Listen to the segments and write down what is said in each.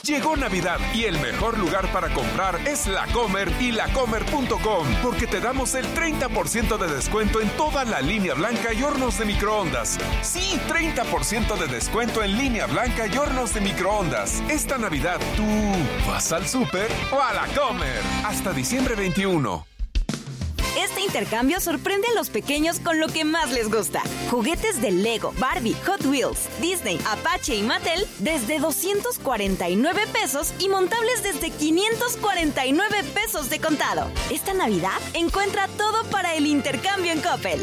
Llegó Navidad y el mejor lugar para comprar es La Comer y lacomer.com, porque te damos el 30% de descuento en toda la línea blanca y hornos de microondas. Sí, 30% de descuento en línea blanca y hornos de microondas. Esta Navidad, ¿tú vas al súper o a La Comer? Hasta diciembre 21. Este intercambio sorprende a los pequeños con lo que más les gusta. Juguetes de Lego, Barbie, Hot Wheels, Disney, Apache y Mattel desde 249 pesos y montables desde 549 pesos de contado. Esta Navidad encuentra todo para el intercambio en Coppel.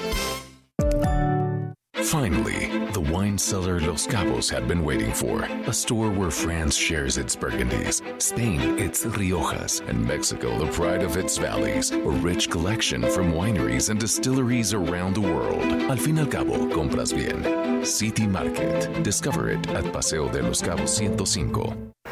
Finally, the wine cellar Los Cabos had been waiting for. A store where France shares its Burgundies, Spain its Riojas, and Mexico the pride of its valleys. A rich collection from wineries and distilleries around the world. Al fin y al cabo, compras bien. City Market. Discover it at Paseo de Los Cabos 105.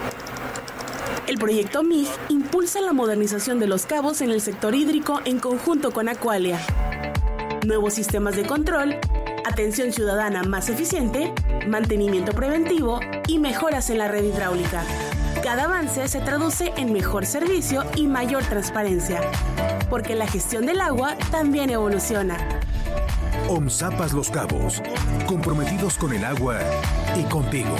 El proyecto MIG impulsa la modernización de Los Cabos en el sector hídrico en conjunto con Aqualia. Nuevos sistemas de control, atención ciudadana más eficiente, mantenimiento preventivo y mejoras en la red hidráulica. Cada avance se traduce en mejor servicio y mayor transparencia, porque la gestión del agua también evoluciona. OMSAPAS Los Cabos, comprometidos con el agua y contigo.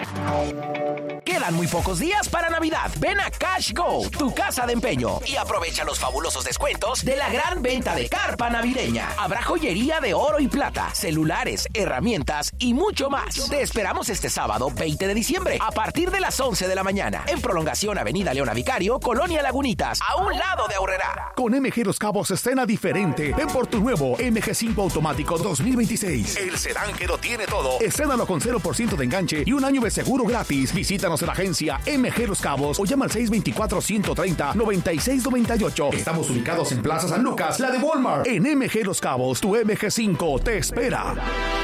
Quedan muy pocos días para Navidad. Ven a Cash Go, tu casa de empeño, y aprovecha los fabulosos descuentos de la gran venta de carpa navideña. Habrá joyería de oro y plata, celulares, herramientas y mucho más. Te esperamos este sábado 20 de diciembre a partir de las 11 de la mañana en Prolongación Avenida Leona Vicario, Colonia Lagunitas, a un lado de Aurrerá. Con MG Los Cabos escena diferente. Ven por tu nuevo MG5 automático 2026. El sedán que lo tiene todo. Estrénalo con 0% de enganche y un año de seguro gratis. Visítanos en la agencia MG Los Cabos o llama al 624-130-9698. Estamos ubicados en Plaza San Lucas, la de Walmart. En MG Los Cabos, tu MG5 te espera.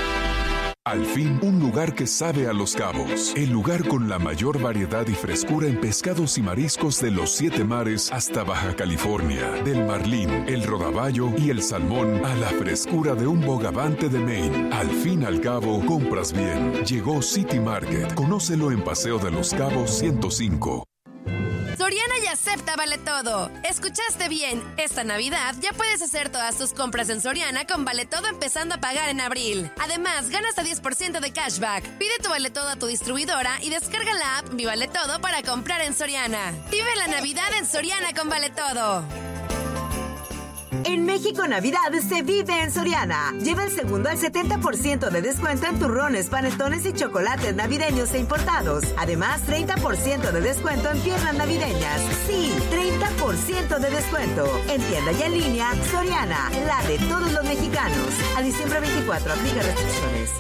Al fin, un lugar que sabe a Los Cabos. El lugar con la mayor variedad y frescura en pescados y mariscos de los 7 mares hasta Baja California. Del marlín, el rodaballo y el salmón a la frescura de un bogavante de Maine. Al fin al cabo, compras bien. Llegó City Market. Conócelo en Paseo de Los Cabos 105. Soriana ya acepta Vale Todo. ¿Escuchaste bien? Esta Navidad ya puedes hacer todas tus compras en Soriana con Vale Todo empezando a pagar en abril. Además, gana hasta 10% de cashback. Pide tu Vale Todo a tu distribuidora y descarga la app Mi Vale Todo para comprar en Soriana. Vive la Navidad en Soriana con Vale Todo. En México, Navidad se vive en Soriana. Lleva el segundo al 70% de descuento en turrones, panetones y chocolates navideños e importados. Además, 30% de descuento en piernas navideñas. Sí, 30% de descuento. En tienda y en línea, Soriana, la de todos los mexicanos. A diciembre 24, aplica restricciones.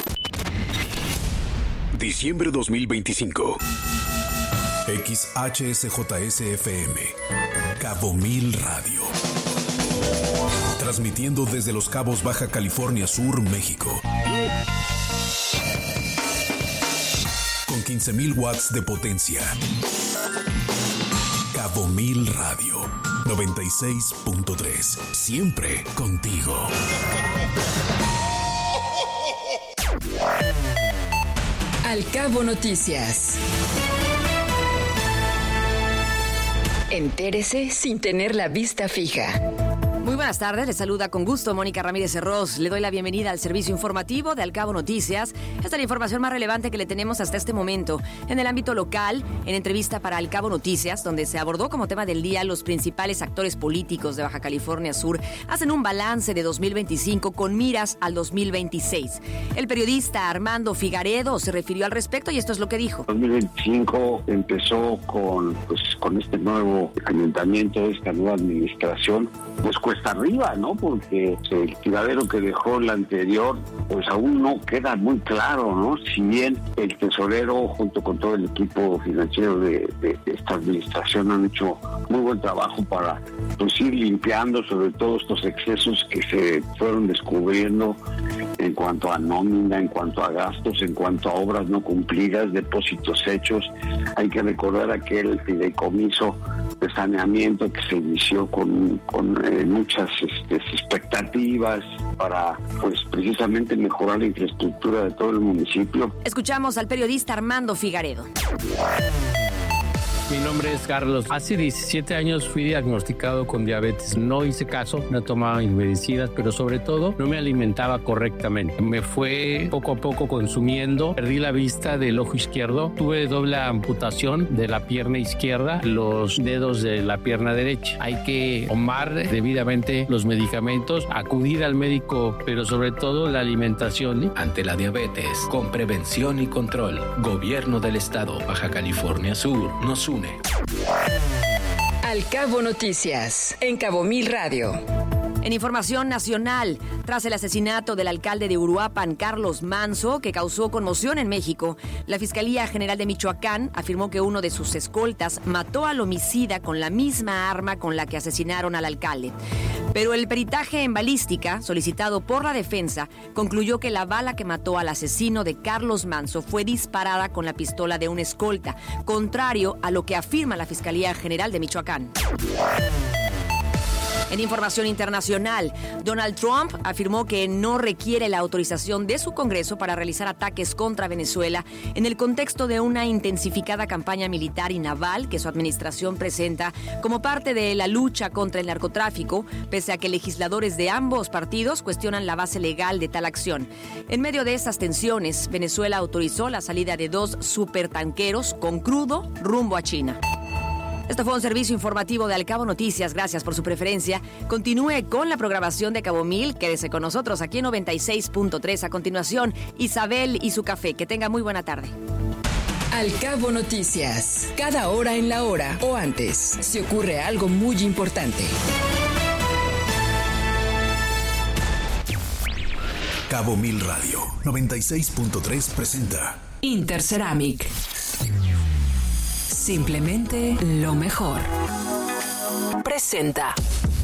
Diciembre 2025. XHSJSFM, Cabo Mil Radio. Transmitiendo desde Los Cabos, Baja California Sur, México. Con 15,000 watts de potencia. Cabo Mil Radio 96.3. Siempre contigo. Al Cabo Noticias. Entérese sin tener la vista fija. Muy buenas tardes, les saluda con gusto Mónica Ramírez Herroz. Le doy la bienvenida al servicio informativo de Al Cabo Noticias. Esta es la información más relevante que le tenemos hasta este momento. En el ámbito local, en entrevista para Al Cabo Noticias, donde se abordó como tema del día los principales actores políticos de Baja California Sur, hacen un balance de 2025 con miras al 2026. El periodista Armando Figaredo se refirió al respecto y esto es lo que dijo. 2025 empezó con este nuevo ayuntamiento, esta nueva administración, pues cuesta arriba, ¿no? Porque el tiradero que dejó la anterior, pues aún no queda muy claro, ¿no? Si bien el tesorero, junto con todo el equipo financiero de esta administración, han hecho muy buen trabajo para pues ir limpiando sobre todo estos excesos que se fueron descubriendo en cuanto a nómina, en cuanto a gastos, en cuanto a obras no cumplidas, depósitos hechos. Hay que recordar aquel fideicomiso de saneamiento que se inició con muchas expectativas para pues precisamente mejorar la infraestructura de todo el municipio. Escuchamos al periodista Armando Figaredo. Mi nombre es Carlos. Hace 17 años fui diagnosticado con diabetes. No hice caso, no tomaba mis medicinas, pero sobre todo no me alimentaba correctamente. Me fue poco a poco consumiendo. Perdí la vista del ojo izquierdo. Tuve doble amputación de la pierna izquierda, los dedos de la pierna derecha. Hay que tomar debidamente los medicamentos, acudir al médico, pero sobre todo la alimentación. Ante la diabetes, con prevención y control, Gobierno del Estado, Baja California Sur, nos une. Al Cabo Noticias, en Cabo Mil Radio. En información nacional, tras el asesinato del alcalde de Uruapan, Carlos Manso, que causó conmoción en México, la Fiscalía General de Michoacán afirmó que uno de sus escoltas mató al homicida con la misma arma con la que asesinaron al alcalde. Pero el peritaje en balística, solicitado por la defensa, concluyó que la bala que mató al asesino de Carlos Manso fue disparada con la pistola de un escolta, contrario a lo que afirma la Fiscalía General de Michoacán. En información internacional, Donald Trump afirmó que no requiere la autorización de su Congreso para realizar ataques contra Venezuela en el contexto de una intensificada campaña militar y naval que su administración presenta como parte de la lucha contra el narcotráfico, pese a que legisladores de ambos partidos cuestionan la base legal de tal acción. En medio de esas tensiones, Venezuela autorizó la salida de 2 supertanqueros con crudo rumbo a China. Esto fue un servicio informativo de Al Cabo Noticias. Gracias por su preferencia. Continúe con la programación de Cabo Mil. Quédese con nosotros aquí en 96.3. A continuación, Isabel y su café. Que tenga muy buena tarde. Al Cabo Noticias. Cada hora en la hora o antes, se ocurre algo muy importante. Cabo Mil Radio 96.3 presenta Interceramic. Simplemente lo mejor. Presenta.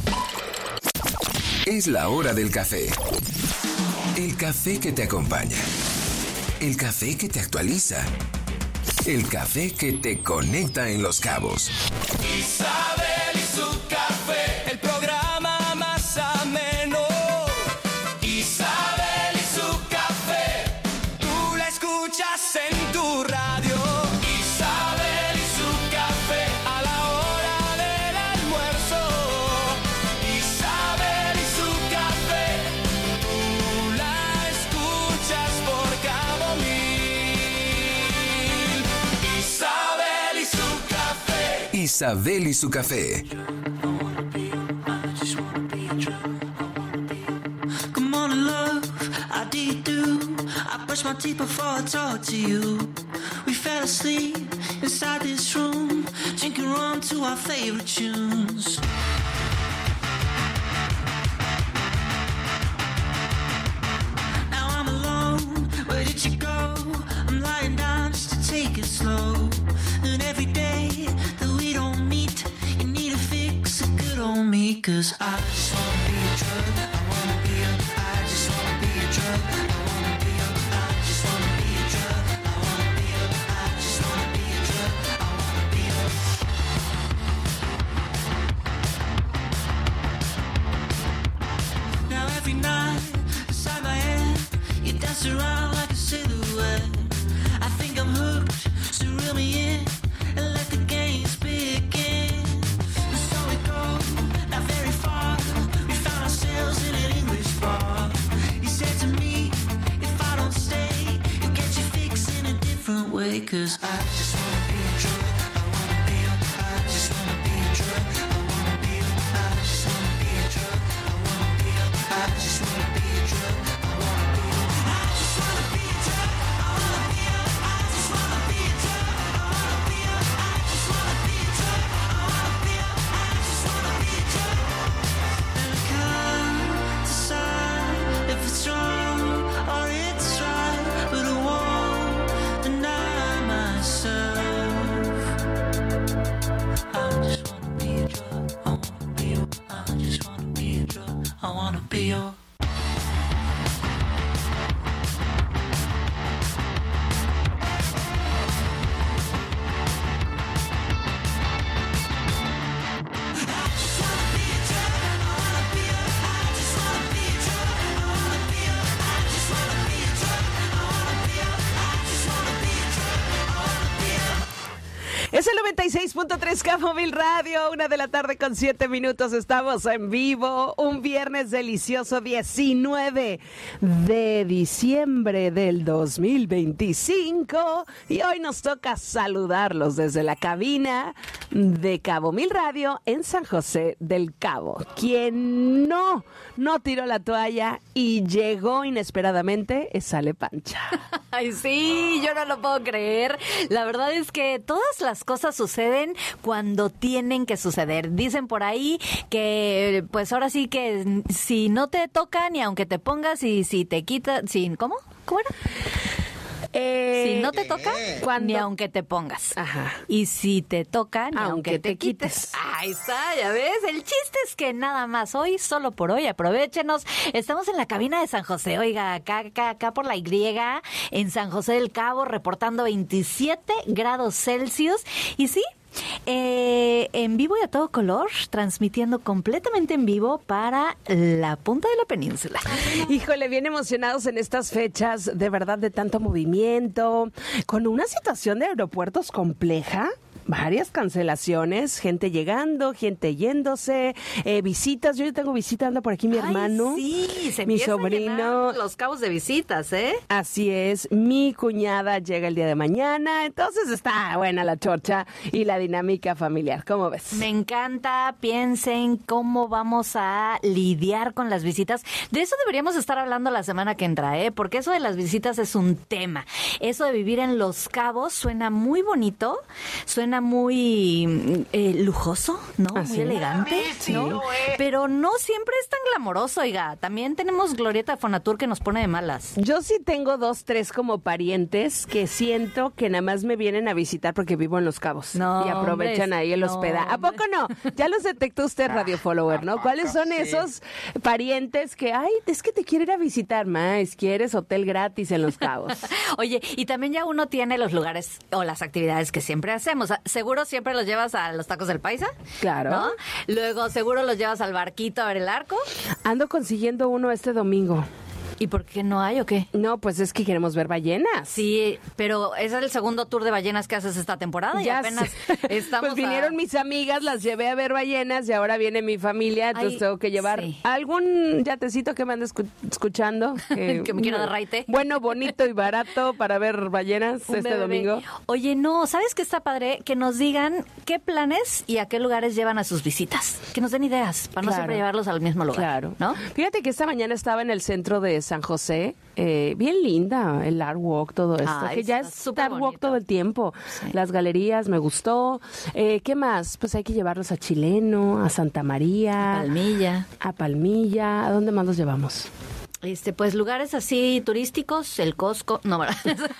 Es la hora del café. El café que te acompaña. El café que te actualiza. El café que te conecta en Los Cabos. Isabel y su café, el programa más ameno. Isabel y su café, tú la escuchas en tu radio. Isabel y su café. Good morning, love. How do you do? I brush my teeth before I talk to you. We fell asleep inside this room, drinking rum to our favorite tunes. Now I'm alone. Where did you go? I'm lying down just to take it slow. And every day that we don't meet, you need to fix a good on me. Cause I just wanna be a drug. I wanna be a, I just wanna be a drug. I wanna be a, I just wanna be a drug. I wanna be a, I just wanna be a drug. I wanna be a. Now every night, inside my head, you dance around like a silhouette. I think I'm hooked, so reel me in and let the games begin. And so we go, not very far. We found ourselves in an English bar. He said to me, if I don't stay, you'll get your fix in a different way. Cause I just wanna be a drug. I wanna be a, I just wanna be a drug. I wanna be a, I just wanna be a drug. I wanna be a, I just wanna be a drug. I wanna be a, I just wanna be a drug. I wanna be a, I just wanna be a drug. I wanna be a, I just wanna be a drug. I wanna be a, I just wanna be a drug. And I can't decide if it's wrong or it's right, but I won't deny myself. I just wanna be a drug. I wanna be a, I just wanna be a drug. I wanna be your. Es el 96.3 Cabo Mil Radio, 1:07 p.m. Estamos en vivo, un viernes delicioso, 19 de diciembre del 2025. Y hoy nos toca saludarlos desde la cabina de Cabo Mil Radio en San José del Cabo. Quien no tiró la toalla y llegó inesperadamente es Ale Pancha. Ay, sí, yo no lo puedo creer. La verdad es que todas las cosas suceden cuando tienen que suceder. Dicen por ahí que, pues ahora sí que si no te toca ni aunque te pongas y si te quitas, ¿cómo? ¿Cómo era? Si no te toca, ni aunque te pongas. Ajá. Y si te toca, ni aunque te quites. Ahí está, ya ves. El chiste es que nada más hoy, solo por hoy, aprovéchenos. Estamos en la cabina de San José, oiga, acá por la Y, en San José del Cabo, reportando 27 grados Celsius. Y sí, en vivo y a todo color, transmitiendo completamente en vivo para la punta de la península. Híjole, bien emocionados en estas fechas, de verdad, de tanto movimiento, con una situación de aeropuertos compleja. Varias cancelaciones, gente llegando, gente yéndose, visitas. Yo tengo visita, anda por aquí mi hermano. Sí, mi sobrino. Los cabos de visitas, ¿eh? Así es, mi cuñada llega el día de mañana, entonces está buena la chorcha y la dinámica familiar. ¿Cómo ves? Me encanta, piensen cómo vamos a lidiar con las visitas. De eso deberíamos estar hablando la semana que entra, ¿eh? Porque eso de las visitas es un tema. Eso de vivir en Los Cabos suena muy bonito, suena muy lujoso, ¿no? ¿Ah, sí? Muy elegante, ¿no? Pero no siempre es tan glamoroso, oiga. También tenemos Glorieta de Fonatur que nos pone de malas. Yo sí tengo 2, 3 como parientes que siento que nada más me vienen a visitar porque vivo en Los Cabos. No, y aprovechan ahí el hospedaje. ¿A poco no? Ya los detectó usted, Radio Follower, ¿no? ¿Cuáles son esos parientes que, ay, es que te quiero ir a visitar más? ¿Quieres hotel gratis en Los Cabos? Oye, y también ya uno tiene los lugares o las actividades que siempre hacemos. Seguro siempre los llevas a los tacos del Paisa. Claro. ¿No? Luego seguro los llevas al barquito a ver el arco. Ando consiguiendo uno este domingo. ¿Y por qué no hay o qué? No, pues es que queremos ver ballenas. Sí, pero ese es el segundo tour de ballenas que haces esta temporada y ya apenas estamos. Pues vinieron mis amigas, las llevé a ver ballenas y ahora viene mi familia, entonces tengo que llevar algún yatecito que me ande escuchando. Que me quiera dar raite. Bueno, bonito y barato para ver ballenas domingo. Oye, no, ¿sabes qué está padre? Que nos digan qué planes y a qué lugares llevan a sus visitas. Que nos den ideas para no siempre llevarlos al mismo lugar. Claro. ¿No? Fíjate que esta mañana estaba en el centro de San José, bien linda, el Art Walk, todo esto, que ya es Art Walk todo el tiempo. Sí. Las galerías, me gustó. ¿Qué más? Pues hay que llevarlos a Chileno, a Santa María. A Palmilla. ¿A dónde más los llevamos? Pues lugares así turísticos, el Costco, no, ¿verdad?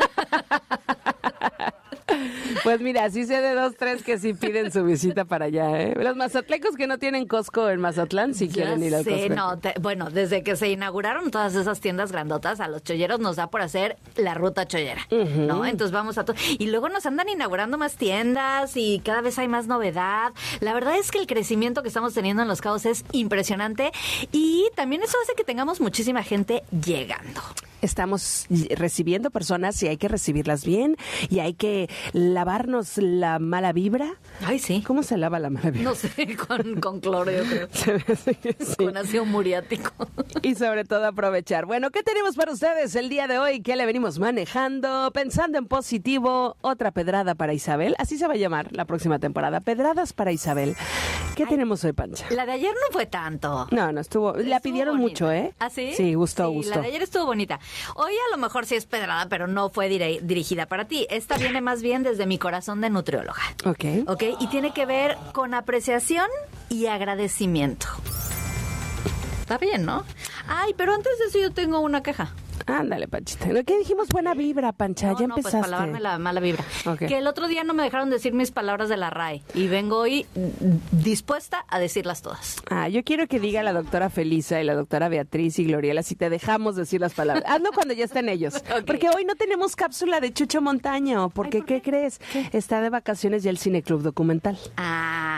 Pues mira, sí sé de 2, 3 que sí piden su visita para allá, ¿eh? Los mazatlecos que no tienen Costco en Mazatlán sí quieren ir al Costco. No, bueno, desde que se inauguraron todas esas tiendas grandotas, a los cholleros nos da por hacer la ruta chollera, ¿no? Entonces vamos a todo. Y luego nos andan inaugurando más tiendas y cada vez hay más novedad. La verdad es que el crecimiento que estamos teniendo en Los Cabos es impresionante y también eso hace que tengamos muchísima gente llegando. Estamos recibiendo personas y hay que recibirlas bien y hay que lavarnos la mala vibra. Ay, sí. ¿Cómo se lava la mala vibra? No sé, con cloro, yo creo. Sí. Con ácido muriático. Y sobre todo aprovechar. Bueno, ¿qué tenemos para ustedes el día de hoy? ¿Qué le venimos manejando? Pensando en positivo, otra pedrada para Isabel. Así se va a llamar la próxima temporada. Pedradas para Isabel. ¿Qué tenemos hoy, Pancha? La de ayer no fue tanto. No, estuvo. La pidieron bonita. Mucho, ¿eh? ¿Ah, sí? Sí, gustó. La de ayer estuvo bonita. Hoy a lo mejor sí es pedrada, pero no fue dirigida para ti. Esta viene más bien desde mi corazón de nutrióloga. Ok. Y tiene que ver con apreciación y agradecimiento. Está bien, ¿no? Ay, pero antes de eso yo tengo una queja. Ándale, Panchita. Lo que dijimos, buena vibra, Pancha, ya empezaste. Pues para lavarme la mala vibra. Okay. Que el otro día no me dejaron decir mis palabras de la RAE y vengo hoy dispuesta a decirlas todas. Yo quiero que diga la doctora Felisa y la doctora Beatriz y Gloriela si te dejamos decir las palabras. Hazlo cuando ya estén ellos. Porque hoy no tenemos cápsula de Chucho Montaño. Porque, ¿qué crees? ¿Qué? Está de vacaciones ya el Cineclub Documental.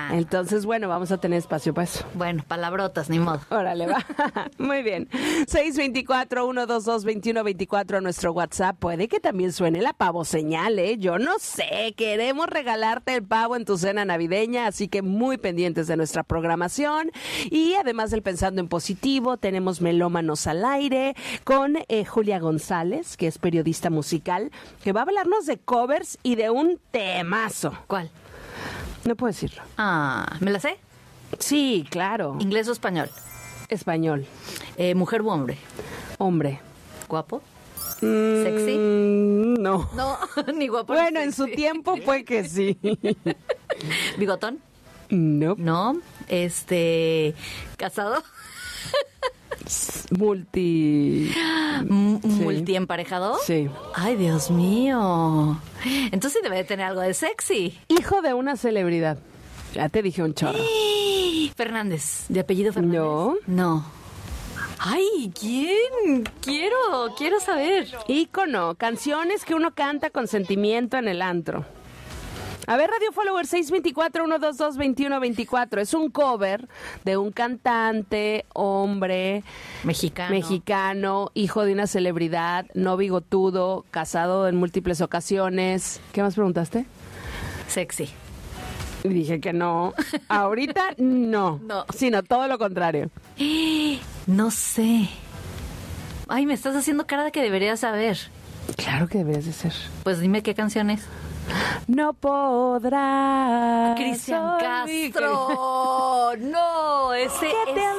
Entonces, bueno, vamos a tener espacio para eso. Bueno, palabrotas, ni modo. Órale, va. Muy bien. 624-122-2124 a nuestro WhatsApp. Puede que también suene la pavo señal, ¿eh? Yo no sé. Queremos regalarte el pavo en tu cena navideña, así que muy pendientes de nuestra programación. Y además del Pensando en Positivo, tenemos Melómanos al Aire con Julia González, que es periodista musical, que va a hablarnos de covers y de un temazo. ¿Cuál? No puedo decirlo. ¿Me la sé? Sí, claro. ¿Inglés o español? Español. ¿Mujer u hombre? Hombre. ¿Guapo? ¿Sexy? No. No, ni guapo. Bueno, ni en su sexy. tiempo fue que sí. ¿Bigotón? No. No. ¿Casado? ¿Multiemparejado? Sí. Ay, Dios mío. Entonces debe de tener algo de sexy. Hijo de una celebridad. Ya te dije un chorro. Fernández. ¿De apellido Fernández? No. Ay, ¿quién? Quiero saber. Ícono. Canciones que uno canta con sentimiento en el antro. A ver, Radio Follower 624-122-2124. Es un cover de un cantante, hombre, mexicano, hijo de una celebridad, no bigotudo, casado en múltiples ocasiones. ¿Qué más preguntaste? Sexy. Dije que no. Ahorita no. No. Sino todo lo contrario. No sé. Ay, me estás haciendo cara de que deberías saber. Claro que deberías de ser. Pues dime qué canción es. No podrás. Cristian Castro. No, ese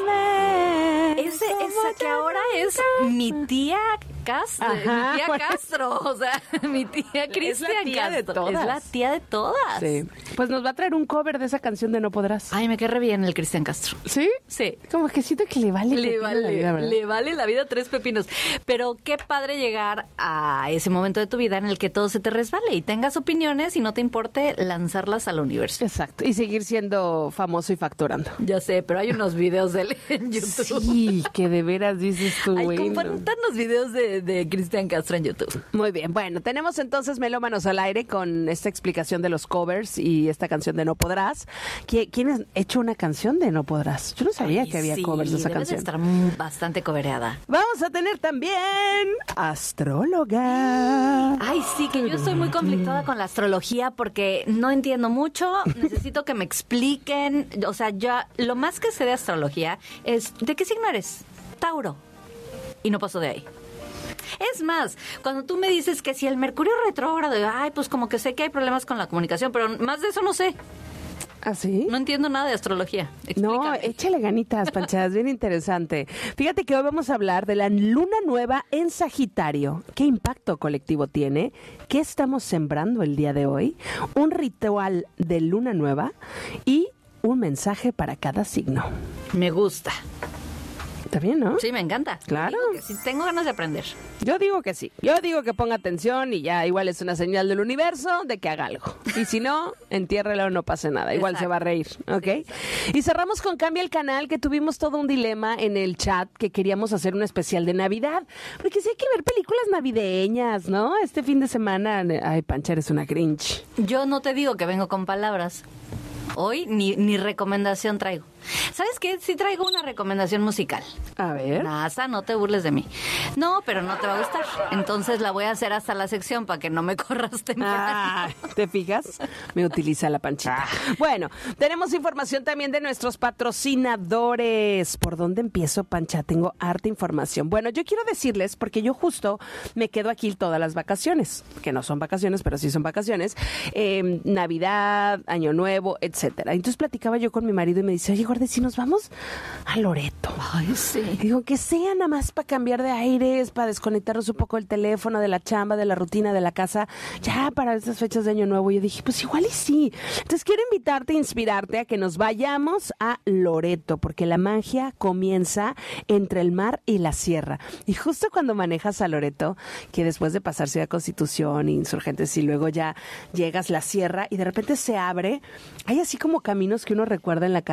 que ahora es mi tía Castro. Ajá, mi tía bueno. Castro. O sea, mi tía Cristian Castro. Es la tía de todas. Sí. Pues nos va a traer un cover de esa canción de No Podrás. Ay, me cae re bien el Cristian Castro. ¿Sí? Sí. Como que siento que le vale la vida, ¿verdad? Le vale la vida tres pepinos. Pero qué padre llegar a ese momento de tu vida en el que todo se te resbale y tengas opiniones y no te importe lanzarlas al universo. Exacto. Y seguir siendo famoso y facturando. Ya sé, pero hay unos videos de él en YouTube. Sí, que de veras dices tú, Ay, bueno. compártanos videos de Cristian Castro en YouTube. Muy bien, bueno, tenemos entonces Melómanos al Aire con esta explicación de los covers y esta canción de No Podrás. ¿Quién ha hecho una canción de No Podrás? Yo no sabía que había covers de esa debe canción. De estar bastante covereada. Vamos a tener también astróloga. Ay, sí, que yo estoy muy conflictada con la astrología porque no entiendo mucho, necesito que me expliquen, o sea, ya lo más que sé de astrología es ¿de qué signo eres? Tauro. Y no paso de ahí. Es más, cuando tú me dices que si el Mercurio retrógrado, ay, pues como que sé que hay problemas con la comunicación, pero más de eso no sé. ¿Ah, sí? No entiendo nada de astrología. Explícame. No, échale ganitas, Pancha, es bien interesante. Fíjate que hoy vamos a hablar de la luna nueva en Sagitario. ¿Qué impacto colectivo tiene? ¿Qué estamos sembrando el día de hoy? Un ritual de luna nueva y un mensaje para cada signo. Me gusta. Está bien, ¿no? Sí, me encanta. Claro. Digo que sí, tengo ganas de aprender. Yo digo que sí. Yo digo que ponga atención y ya igual es una señal del universo de que haga algo. Y si no, entiérrelo, no pase nada. Igual Exacto. se va a reír, ¿ok? Y cerramos con Cambia el Canal, que tuvimos todo un dilema en el chat que queríamos hacer un especial de Navidad. Porque sí hay que ver películas navideñas, ¿no? Este fin de semana, ay, Pancha, eres una Grinch. Yo no te digo que vengo con palabras. Hoy ni recomendación traigo. ¿Sabes qué? Sí traigo una recomendación musical. A ver. NASA, no te burles de mí. No, pero no te va a gustar. Entonces la voy a hacer hasta la sección para que no me corras temprano. Ah, ¿te fijas? Me utiliza la Panchita. Bueno, tenemos información también de nuestros patrocinadores. ¿Por dónde empiezo, Pancha? Tengo harta información. Bueno, yo quiero decirles, porque yo justo me quedo aquí todas las vacaciones, que no son vacaciones, pero sí son vacaciones, Navidad, Año Nuevo, etcétera. Entonces platicaba yo con mi marido y me dice, oye, Gordy, si nos vamos a Loreto. Ay, sí. Digo, que sea nada más para cambiar de aires, para desconectarnos un poco del teléfono, de la chamba, de la rutina, de la casa, ya para esas fechas de Año Nuevo. Yo dije, pues igual y sí. Entonces quiero invitarte, inspirarte a que nos vayamos a Loreto, porque la magia comienza entre el mar y la sierra. Y justo cuando manejas a Loreto, que después de pasar Ciudad Constitución, Insurgentes, y luego ya llegas la sierra y de repente se abre, hay así como caminos que uno recuerda en la carretera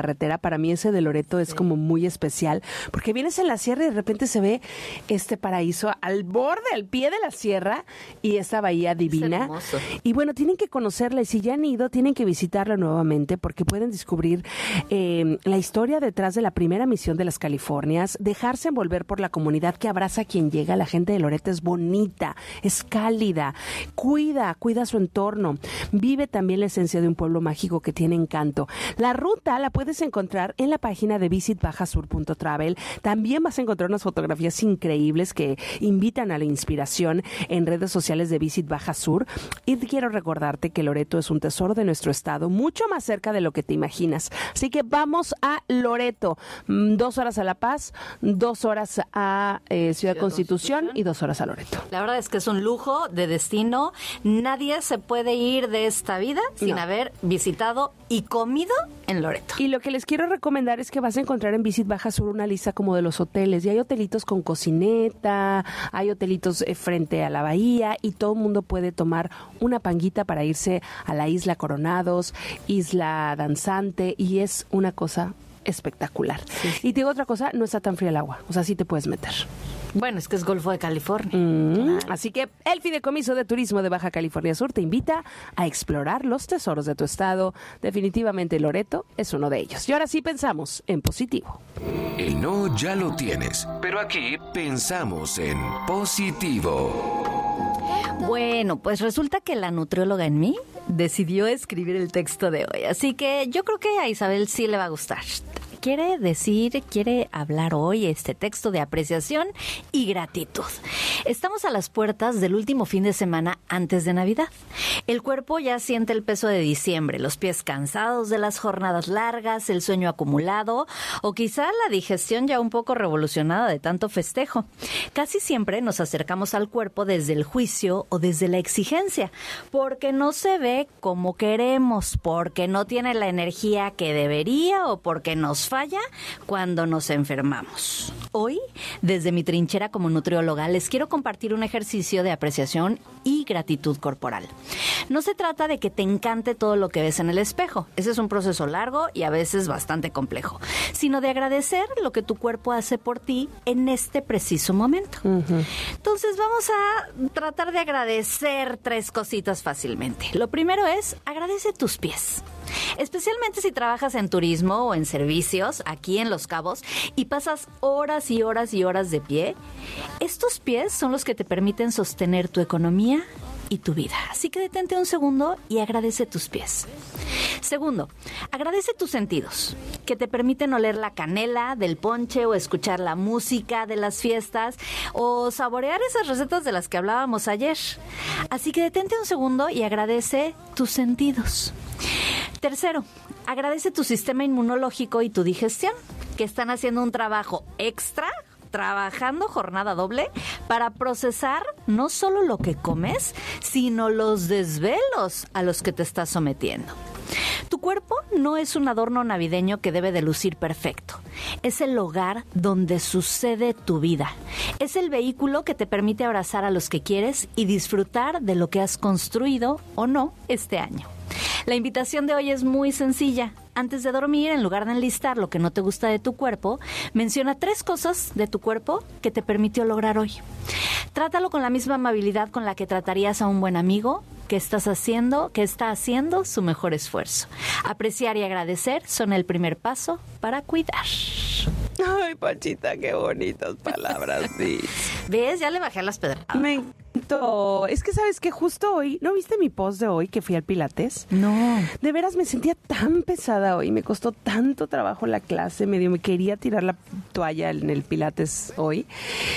para mí ese de Loreto es como muy especial, porque vienes en la sierra y de repente se ve este paraíso al borde, al pie de la sierra, y esta bahía divina. Y bueno, tienen que conocerla, y si ya han ido, tienen que visitarla nuevamente, porque pueden descubrir la historia detrás de la primera misión de las Californias, dejarse envolver por la comunidad que abraza a quien llega. La gente de Loreto es bonita, es cálida, cuida su entorno, vive también la esencia de un pueblo mágico que tiene encanto. La ruta la puedes encontrar en la página de visitbajasur.travel. También vas a encontrar unas fotografías increíbles que invitan a la inspiración en redes sociales de Visit Baja Sur. Y quiero recordarte que Loreto es un tesoro de nuestro estado, mucho más cerca de lo que te imaginas. Así que vamos a Loreto. 2 horas a La Paz, 2 horas a Ciudad Constitución y 2 horas a Loreto. La verdad es que es un lujo de destino. Nadie se puede ir de esta vida sin haber visitado y comido en Loreto. Y lo que les quiero recomendar es que vas a encontrar en Visit Baja Sur una lista como de los hoteles. Y hay hotelitos con cocineta, hay hotelitos frente a la bahía, y todo el mundo puede tomar una panguita para irse a la Isla Coronados, Isla Danzante, y es una cosa espectacular. Sí. Y te digo otra cosa, no está tan fría el agua, o sea, sí te puedes meter. Bueno, es que es Golfo de California. Claro. Así que el Fideicomiso de Turismo de Baja California Sur te invita a explorar los tesoros de tu estado. Definitivamente Loreto es uno de ellos. Y ahora sí pensamos en positivo. El no ya lo tienes, pero aquí pensamos en positivo. Bueno, pues resulta que la nutrióloga en mí decidió escribir el texto de hoy. Así que yo creo que a Isabel sí le va a gustar. Quiere hablar hoy este texto de apreciación y gratitud. Estamos a las puertas del último fin de semana antes de Navidad. El cuerpo ya siente el peso de diciembre, los pies cansados de las jornadas largas, el sueño acumulado o quizá la digestión ya un poco revolucionada de tanto festejo. Casi siempre nos acercamos al cuerpo desde el juicio o desde la exigencia, porque no se ve como queremos, porque no tiene la energía que debería o porque nos falla cuando nos enfermamos. Hoy, desde mi trinchera como nutrióloga, les quiero compartir un ejercicio de apreciación y gratitud corporal. No se trata de que te encante todo lo que ves en el espejo. Ese es un proceso largo y a veces bastante complejo, sino de agradecer lo que tu cuerpo hace por ti en este preciso momento. Entonces vamos a tratar de agradecer 3 cositas fácilmente. Lo primero es, agradece tus pies. Especialmente si trabajas en turismo o en servicios aquí en Los Cabos y pasas horas y horas y horas de pie, estos pies son los que te permiten sostener tu economía y tu vida. Así que detente un segundo y agradece tus pies. Segundo, agradece tus sentidos, que te permiten oler la canela del ponche o escuchar la música de las fiestas o saborear esas recetas de las que hablábamos ayer. Así que detente un segundo y agradece tus sentidos. Tercero, agradece tu sistema inmunológico y tu digestión, que están haciendo un trabajo extra, trabajando jornada doble para procesar no solo lo que comes, sino los desvelos a los que te estás sometiendo. Tu cuerpo no es un adorno navideño que debe de lucir perfecto. Es el hogar donde sucede tu vida. Es el vehículo que te permite abrazar a los que quieres y disfrutar de lo que has construido o no este año. La invitación de hoy es muy sencilla. Antes de dormir, en lugar de enlistar lo que no te gusta de tu cuerpo, menciona 3 cosas de tu cuerpo que te permitió lograr hoy. Trátalo con la misma amabilidad con la que tratarías a un buen amigo que está haciendo su mejor esfuerzo. Apreciar y agradecer son el primer paso para cuidar. Ay, Panchita, qué bonitas palabras. Sí. ¿Ves? Ya le bajé las pedradas. Me encantó. Es que, ¿sabes qué? Justo hoy, ¿no viste mi post de hoy que fui al Pilates? No. De veras me sentía tan pesada hoy. Me costó tanto trabajo la clase. Me quería tirar la toalla en el Pilates hoy.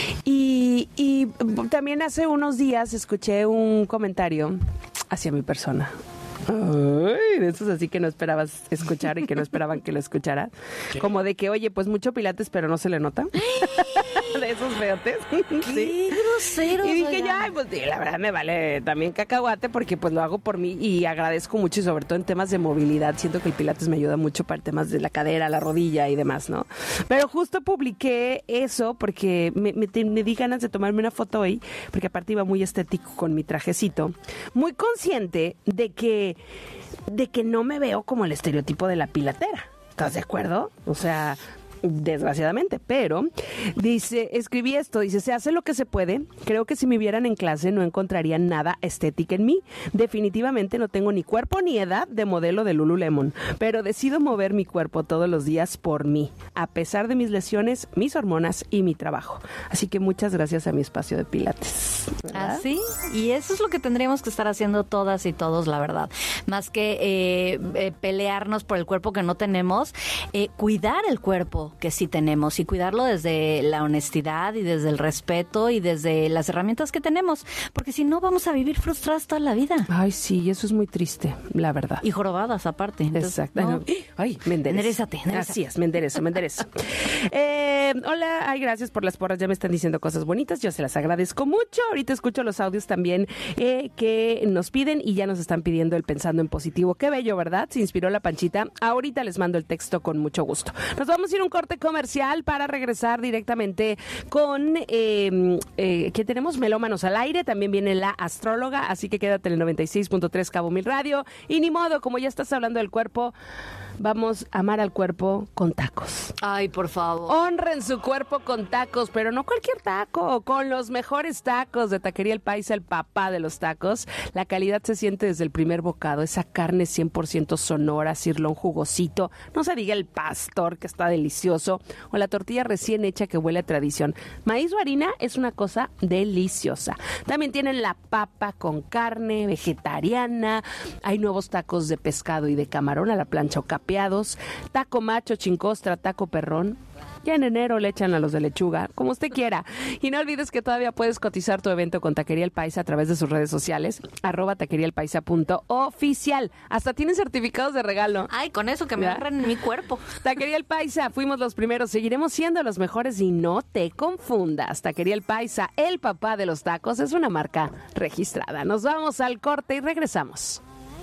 Y también hace unos días escuché un comentario hacia mi persona. Ay, de esos así que no esperabas escuchar y que no esperaban que lo escuchara. ¿Qué? Como de que, oye, pues mucho Pilates, pero no se le nota. De esos feotes. ¡Qué grosero! Y dije, ya, pues la verdad me vale también cacahuate porque pues lo hago por mí y agradezco mucho y sobre todo en temas de movilidad. Siento que el Pilates me ayuda mucho para temas de la cadera, la rodilla y demás, ¿no? Pero justo publiqué eso porque me di ganas de tomarme una foto hoy porque aparte iba muy estético con mi trajecito. Muy consciente de que no me veo como el estereotipo de la pilatera. ¿Estás de acuerdo? O sea, desgraciadamente, pero escribí esto, dice, se hace lo que se puede. Creo que si me vieran en clase no encontrarían nada estética en mí. Definitivamente no tengo ni cuerpo ni edad de modelo de Lululemon, pero decido mover mi cuerpo todos los días por mí, a pesar de mis lesiones, mis hormonas y mi trabajo. Así que muchas gracias a mi espacio de pilates. Así, y eso es lo que tendríamos que estar haciendo todas y todos, la verdad. Más que pelearnos por el cuerpo que no tenemos, cuidar el cuerpo que sí tenemos y cuidarlo desde la honestidad y desde el respeto y desde las herramientas que tenemos, porque si no vamos a vivir frustradas toda la vida. Ay, sí, eso es muy triste, la verdad. Y jorobadas aparte. Entonces, exacto. ¿no? Ay, me enderezo. Enderezate. Así es, me enderezo. Hola, ay, gracias por las porras, ya me están diciendo cosas bonitas, yo se las agradezco mucho. Ahorita escucho los audios también que nos piden y ya nos están pidiendo el pensando en positivo. Qué bello, ¿verdad? Se inspiró la Panchita. Ahorita les mando el texto con mucho gusto. Nos vamos a ir a un corte comercial para regresar directamente con que tenemos Melómanos al aire, también viene la astróloga, así que quédate en el 96.3 Cabo Mil Radio y ni modo, como ya estás hablando del cuerpo, vamos a amar al cuerpo con tacos. Ay, por favor. Honren su cuerpo con tacos, pero no cualquier taco, con los mejores tacos de Taquería El Paisa, el papá de los tacos. La calidad se siente desde el primer bocado, esa carne 100% sonora, sirloin jugosito, no se diga el pastor que está delicioso, o la tortilla recién hecha que huele a tradición. Maíz o harina es una cosa deliciosa. También tienen la papa con carne vegetariana, hay nuevos tacos de pescado y de camarón a la plancha o capeados, taco macho, chincostra, taco perrón. Ya en enero le echan a los de lechuga, como usted quiera. Y no olvides que todavía puedes cotizar tu evento con Taquería El Paisa a través de sus redes sociales, @taqueriaelpaisa.oficial. Hasta tienen certificados de regalo. Ay, con eso que me honren mi cuerpo. Taquería El Paisa, fuimos los primeros, seguiremos siendo los mejores y no te confundas. Taquería El Paisa, el papá de los tacos, es una marca registrada. Nos vamos al corte y regresamos.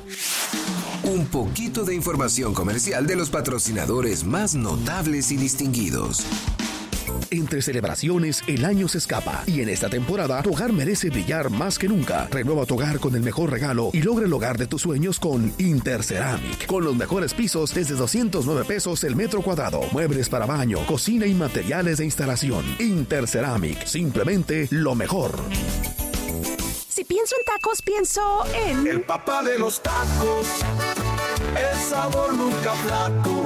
Un poquito de información comercial de los patrocinadores más notables y distinguidos. Entre celebraciones, el año se escapa y en esta temporada tu hogar merece brillar más que nunca. Renueva tu hogar con el mejor regalo y logra el hogar de tus sueños con Interceramic. Con los mejores pisos desde 209 pesos el metro cuadrado. Muebles para baño, cocina y materiales de instalación. Interceramic, simplemente lo mejor. Si pienso en tacos, pienso en... El papá de los tacos, el sabor nunca flaco,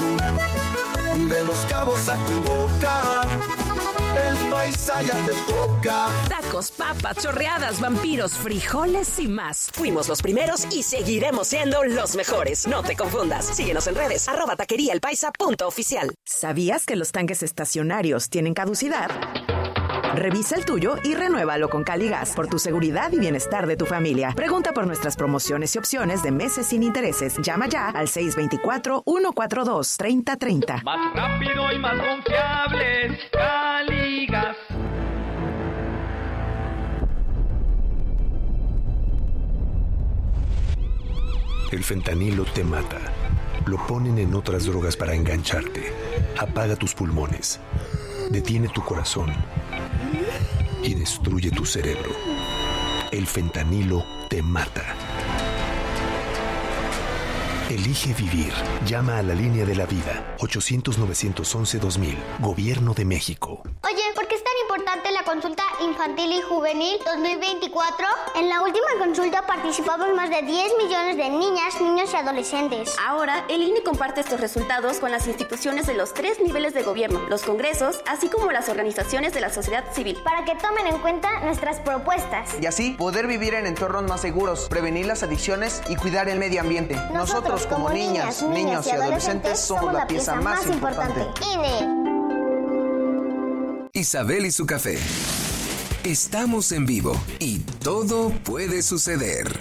de Los Cabos a tu boca, el Paisa ya te toca. Tacos, papas, chorreadas, vampiros, frijoles y más. Fuimos los primeros y seguiremos siendo los mejores. No te confundas. Síguenos en redes, @taqueriaelpaisa.oficial. ¿Sabías que los tanques estacionarios tienen caducidad? Revisa el tuyo y renuévalo con Caligas por tu seguridad y bienestar de tu familia. Pregunta por nuestras promociones y opciones de meses sin intereses. Llama ya al 624-142-3030. Más rápido y más confiable, Caligas. El fentanilo te mata. Lo ponen en otras drogas para engancharte. Apaga tus pulmones. Detiene tu corazón y destruye tu cerebro. El fentanilo te mata. Elige vivir. Llama a la línea de la vida. 800-911-2000. Gobierno de México. Oye, ¿por qué es tan importante la consulta infantil y juvenil 2024? En la última consulta participamos más de 10 millones de niñas, niños y adolescentes. Ahora, el INE comparte estos resultados con las instituciones de los 3 niveles de gobierno, los congresos, así como las organizaciones de la sociedad civil. Para que tomen en cuenta nuestras propuestas. Y así poder vivir en entornos más seguros, prevenir las adicciones y cuidar el medio ambiente. Nosotros como niñas, niños y adolescentes somos la pieza más importante. INE. Isabel y su café. Estamos en vivo y todo puede suceder.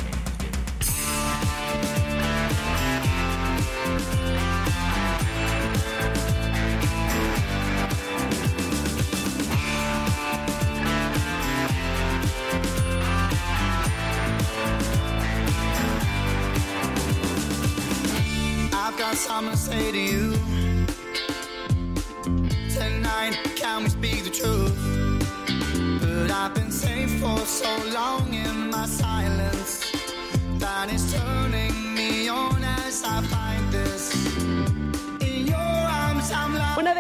Something to say to you tonight. Can we speak the truth? But I've been safe for so long in my silence that it's turning me on as I find this in your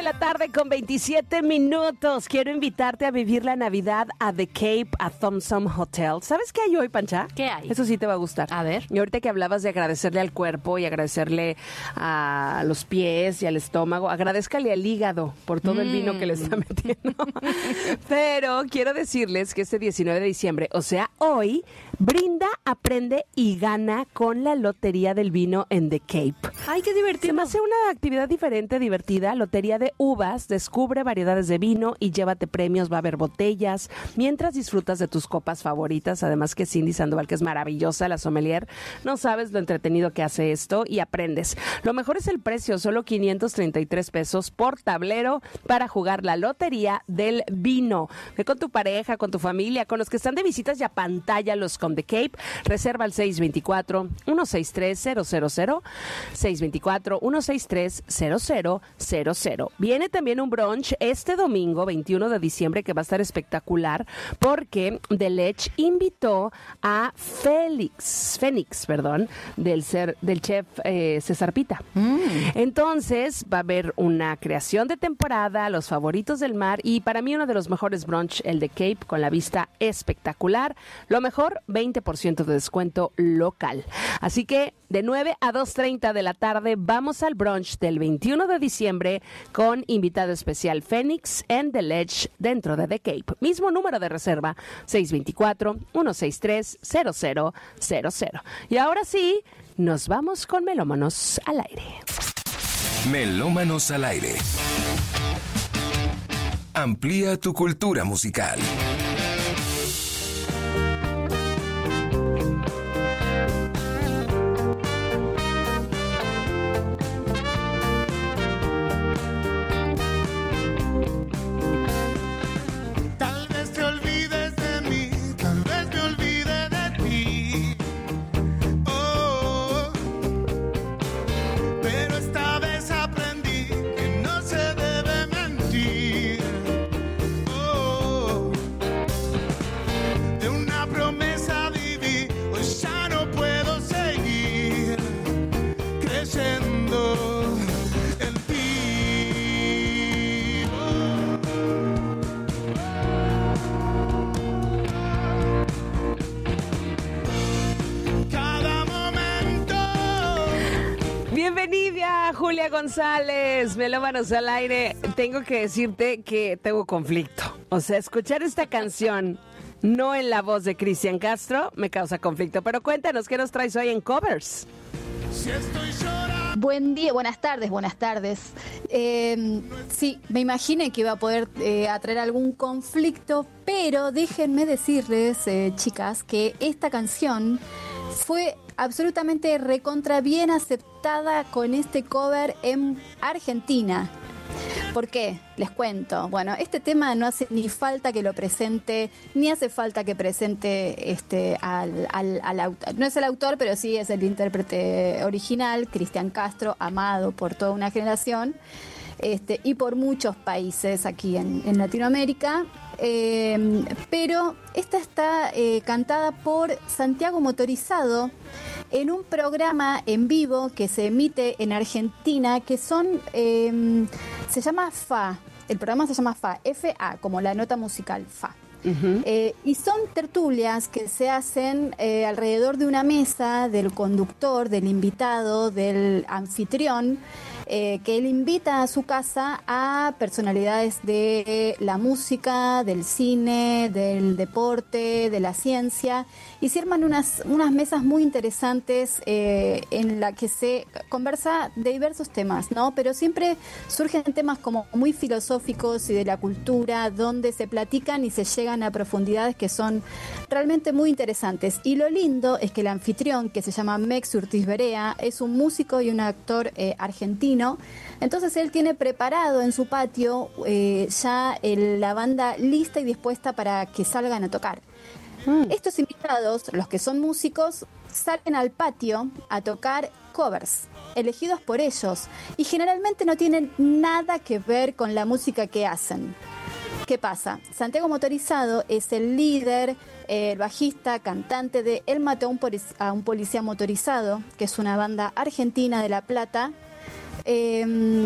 la tarde con 27 minutos. Quiero invitarte a vivir la Navidad a The Cape, a Thompson Hotel. ¿Sabes qué hay hoy, Pancha? ¿Qué hay? Eso sí te va a gustar. A ver. Y ahorita que hablabas de agradecerle al cuerpo y agradecerle a los pies y al estómago, agradézcale al hígado por todo el vino que le está metiendo. Pero quiero decirles que este 19 de diciembre, o sea, hoy, brinda, aprende y gana con la Lotería del Vino en The Cape. ¡Ay, qué divertido! Se me hace una actividad diferente, divertida. Lotería de uvas. Descubre variedades de vino y llévate premios. Va a haber botellas mientras disfrutas de tus copas favoritas. Además que Cindy Sandoval, que es maravillosa, la sommelier, no sabes lo entretenido que hace esto y aprendes. Lo mejor es el precio, solo 533 pesos por tablero para jugar la Lotería del Vino. Ve con tu pareja, con tu familia, con los que están de visitas y apantállalos con The Cape. Reserva al 624-163-000, 624-163-0000. Viene también un brunch este domingo, 21 de diciembre, que va a estar espectacular porque The Ledge invitó a Fénix, del chef César Pita. Entonces va a haber una creación de temporada, los favoritos del mar y para mí uno de los mejores brunch, el de Cape, con la vista espectacular. Lo mejor, 20% de descuento local. Así que de 9 a 2:30 de la tarde vamos al brunch del 21 de diciembre con invitado especial Fénix en The Ledge dentro de The Cape. Mismo número de reserva, 624-163-0000. Y ahora sí, nos vamos con Melómanos al aire. Melómanos al aire. Amplía tu cultura musical. Bienvenida, Julia González, Melómanos al aire. Tengo que decirte que tengo conflicto. O sea, escuchar esta canción no en la voz de Cristian Castro me causa conflicto. Pero cuéntanos, ¿qué nos traes hoy en covers? Buen día, buenas tardes. Sí, me imaginé que iba a poder atraer algún conflicto, pero déjenme decirles, chicas, que esta canción fue absolutamente recontra bien aceptada con este cover en Argentina. ¿Por qué? Les cuento. Bueno, este tema no hace ni falta que lo presente, ni hace falta que presente al autor. No es el autor, pero sí es el intérprete original, Cristian Castro, amado por toda una generación y por muchos países aquí en Latinoamérica. Pero esta está cantada por Santiago Motorizado en un programa en vivo que se emite en Argentina, que se llama FA. El programa se llama FA, F-A, como la nota musical, FA. Y son tertulias que se hacen alrededor de una mesa del conductor, del invitado, del anfitrión, que él invita a su casa a personalidades de la música, del cine, del deporte, de la ciencia, y se arman unas mesas muy interesantes en la que se conversa de diversos temas, ¿no? Pero siempre surgen temas como muy filosóficos y de la cultura, donde se platican y se llegan a profundidades que son realmente muy interesantes. Y lo lindo es que el anfitrión, que se llama Mex Urtiz Berea, es un músico y un actor argentino. Entonces él tiene preparado en su patio ya la banda lista y dispuesta para que salgan a tocar. Estos invitados, los que son músicos, salen al patio a tocar covers elegidos por ellos y generalmente no tienen nada que ver con la música que hacen. ¿Qué pasa? Santiago Motorizado es el líder, el bajista, cantante de Él mató a un policía motorizado, que es una banda argentina de La Plata.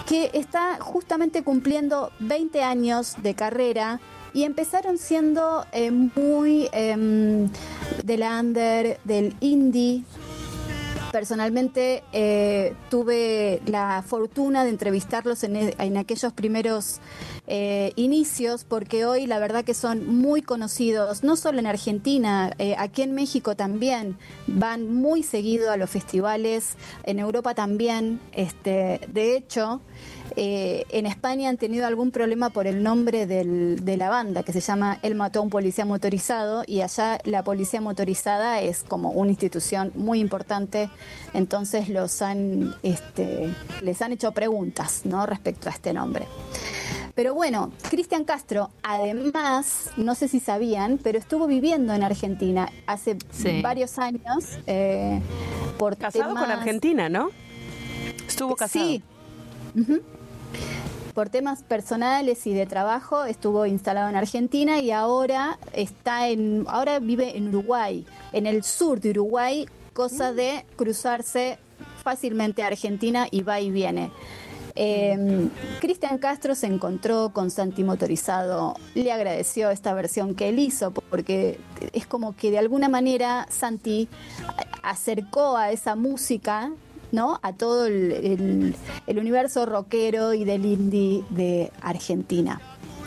que está justamente cumpliendo 20 años de carrera y empezaron siendo muy del under, del indie. Personalmente tuve la fortuna de entrevistarlos en aquellos primeros inicios, porque hoy la verdad que son muy conocidos, no solo en Argentina, aquí en México también van muy seguido a los festivales, en Europa también. De hecho, en España han tenido algún problema por el nombre de la banda, que se llama Él mató a un policía motorizado, y allá la policía motorizada es como una institución muy importante, entonces les han hecho preguntas, ¿no?, respecto a este nombre. Pero bueno, Cristian Castro, además, no sé si sabían, pero estuvo viviendo en Argentina hace varios años. Casado con Argentina, ¿no? Estuvo casado. Sí. Uh-huh. Por temas personales y de trabajo estuvo instalado en Argentina y ahora vive en Uruguay, en el sur de Uruguay, cosa de cruzarse fácilmente a Argentina y va y viene. Cristian Castro se encontró con Santi Motorizado, le agradeció esta versión que él hizo, porque es como que de alguna manera Santi acercó a esa música, ¿no?, a todo el universo rockero y del indie de Argentina.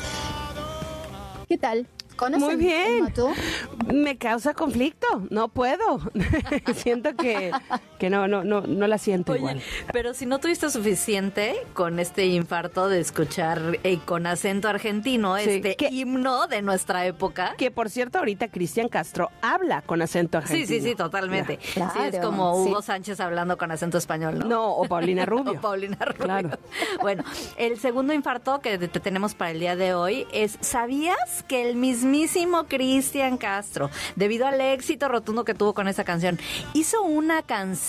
¿Qué tal? ¿Conocen? Muy bien. Me causa conflicto, no puedo. Siento que no la siento. Oye, igual. Pero si no tuviste suficiente con este infarto de escuchar con acento argentino, Sí, himno de nuestra época. Que por cierto, ahorita Cristian Castro habla con acento argentino. Sí, totalmente. Ya. Sí, es como Hugo Sánchez hablando con acento español, ¿no? No, o Paulina Rubio. O Paulina Rubio. Claro. Bueno, el segundo infarto que te tenemos para el día de hoy es, ¿sabías que el mismísimo Cristian Castro, debido al éxito rotundo que tuvo con esa canción, hizo una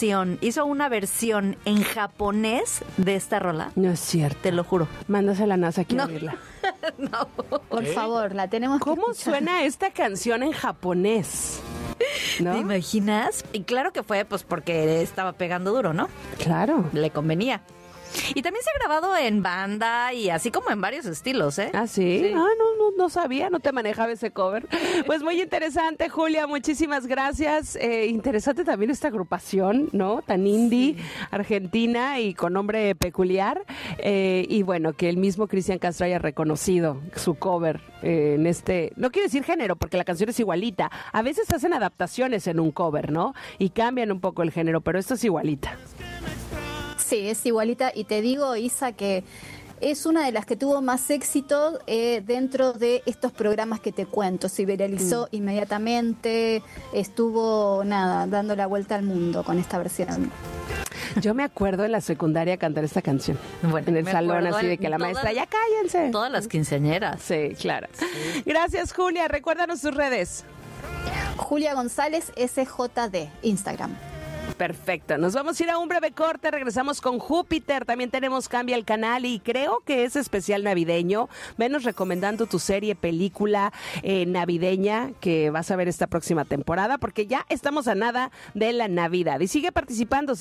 versión en japonés de esta rola? No es cierto. Te lo juro. Mándasela a NASA, quiero oírla. No. Por favor, la tenemos que ¿Cómo escuchar. suena esta canción en japonés? ¿No? ¿Te imaginas? Y claro que fue pues porque estaba pegando duro, ¿no? Claro. Le convenía. Y también se ha grabado en banda y así como en varios estilos, ¿eh? ¿Ah, sí? Ah, no sabía, no te manejaba ese cover. Pues muy interesante, Julia, muchísimas gracias. Interesante también esta agrupación, ¿no? Tan indie, argentina y con nombre peculiar. Y bueno, que el mismo Cristian Castro haya reconocido su cover en no quiero decir género, porque la canción es igualita. A veces hacen adaptaciones en un cover, ¿no? Y cambian un poco el género, pero esto es igualita. Sí, es igualita, y te digo, Isa, que es una de las que tuvo más éxito dentro de estos programas que te cuento. Se viralizó inmediatamente, estuvo dando la vuelta al mundo con esta versión. Yo me acuerdo en la secundaria cantar esta canción. Bueno, en el salón, así de que la maestra, ya cállense. Todas las quinceañeras. Sí, claro. Sí. Gracias, Julia. Recuérdanos tus redes. Julia González, SJD, Instagram. Perfecto, nos vamos a ir a un breve corte, regresamos con Júpiter, también tenemos Cambia el Canal y creo que es especial navideño. Venos recomendando tu serie, película navideña que vas a ver esta próxima temporada, porque ya estamos a nada de la Navidad. Y sigue participando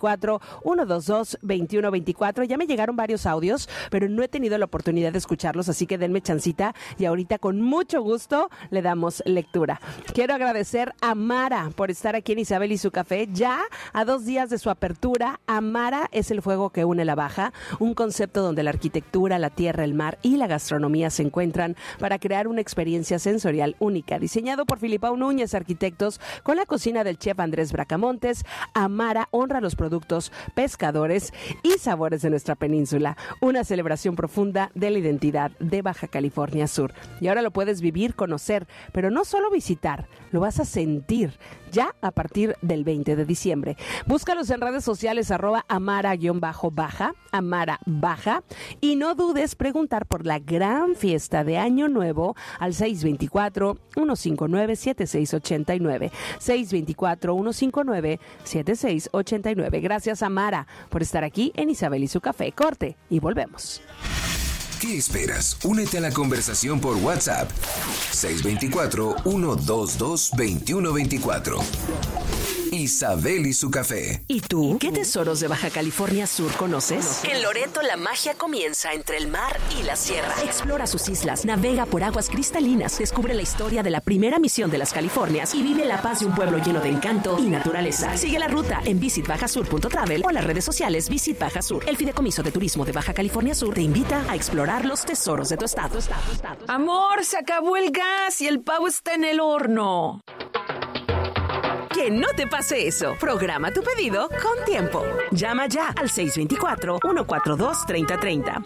624-122-2124. Ya me llegaron varios audios, pero no he tenido la oportunidad de escucharlos, así que denme chancita y ahorita con mucho gusto le damos lectura. Quiero agradecer a Mara por estar aquí en Isabel y su café, ya a 2 días de su apertura. Amara es el fuego que une la Baja, un concepto donde la arquitectura, la tierra, el mar y la gastronomía se encuentran para crear una experiencia sensorial única. Diseñado por Filipao Núñez Arquitectos con la cocina del chef Andrés Bracamontes, Amara honra los productos, pescadores y sabores de nuestra península. Una celebración profunda de la identidad de Baja California Sur. Y ahora lo puedes vivir, conocer, pero no solo visitar, lo vas a sentir ya a partir del 20 de diciembre. Búscalos en redes sociales @Amara_Baja, Amara Baja, y no dudes preguntar por la gran fiesta de Año Nuevo al 624-159-7689. 624-159-7689. Gracias, Amara, por estar aquí en Isabel y su café. Corte y volvemos. ¿Qué esperas? Únete a la conversación por WhatsApp 624-122-2124. Isabel y su café. ¿Y tú? ¿Qué tesoros de Baja California Sur conoces? En Loreto la magia comienza entre el mar y la sierra. Explora sus islas, navega por aguas cristalinas, descubre la historia de la primera misión de las Californias y vive la paz de un pueblo lleno de encanto y naturaleza. Sigue la ruta en visitbajasur.travel o en las redes sociales Visit Baja Sur. El Fideicomiso de Turismo de Baja California Sur te invita a explorar los tesoros de tu estado. Amor, se acabó el gas y el pavo está en el horno. Que no te pase eso. Programa tu pedido con tiempo. Llama ya al 624-142-3030.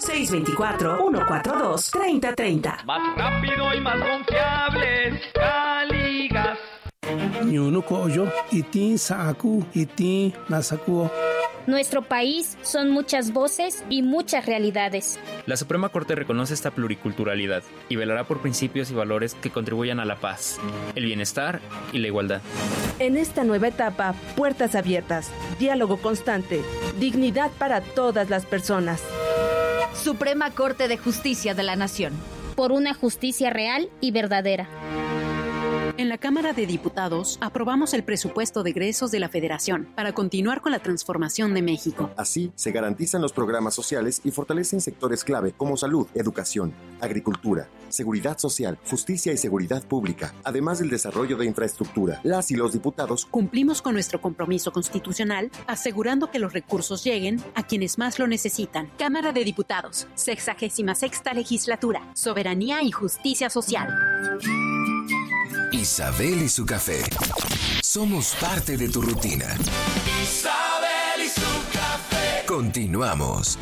624-142-3030. Más rápido y más confiables, Caligas. Ñunucoyo, itin saaku, itin nasakuo. Nuestro país son muchas voces y muchas realidades. La Suprema Corte reconoce esta pluriculturalidad y velará por principios y valores que contribuyan a la paz, el bienestar y la igualdad. En esta nueva etapa, puertas abiertas, diálogo constante, dignidad para todas las personas. Suprema Corte de Justicia de la Nación. Por una justicia real y verdadera. En la Cámara de Diputados aprobamos el presupuesto de egresos de la Federación para continuar con la transformación de México. Así, se garantizan los programas sociales y fortalecen sectores clave como salud, educación, agricultura, seguridad social, justicia y seguridad pública, además del desarrollo de infraestructura. Las y los diputados cumplimos con nuestro compromiso constitucional, asegurando que los recursos lleguen a quienes más lo necesitan. Cámara de Diputados, 66ª Legislatura, Soberanía y Justicia Social. Isabel y su café. Somos parte de tu rutina. Isabel y su café. Continuamos.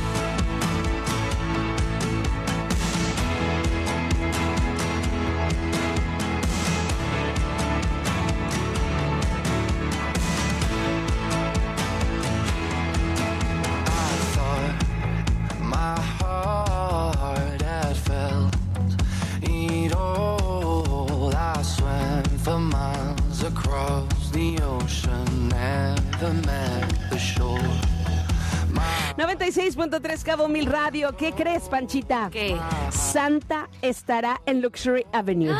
For miles across the ocean, never met the shore. 96.3 Cabo Mil Radio. ¿Qué crees, Panchita? ¿Qué? Santa estará en Luxury Avenue.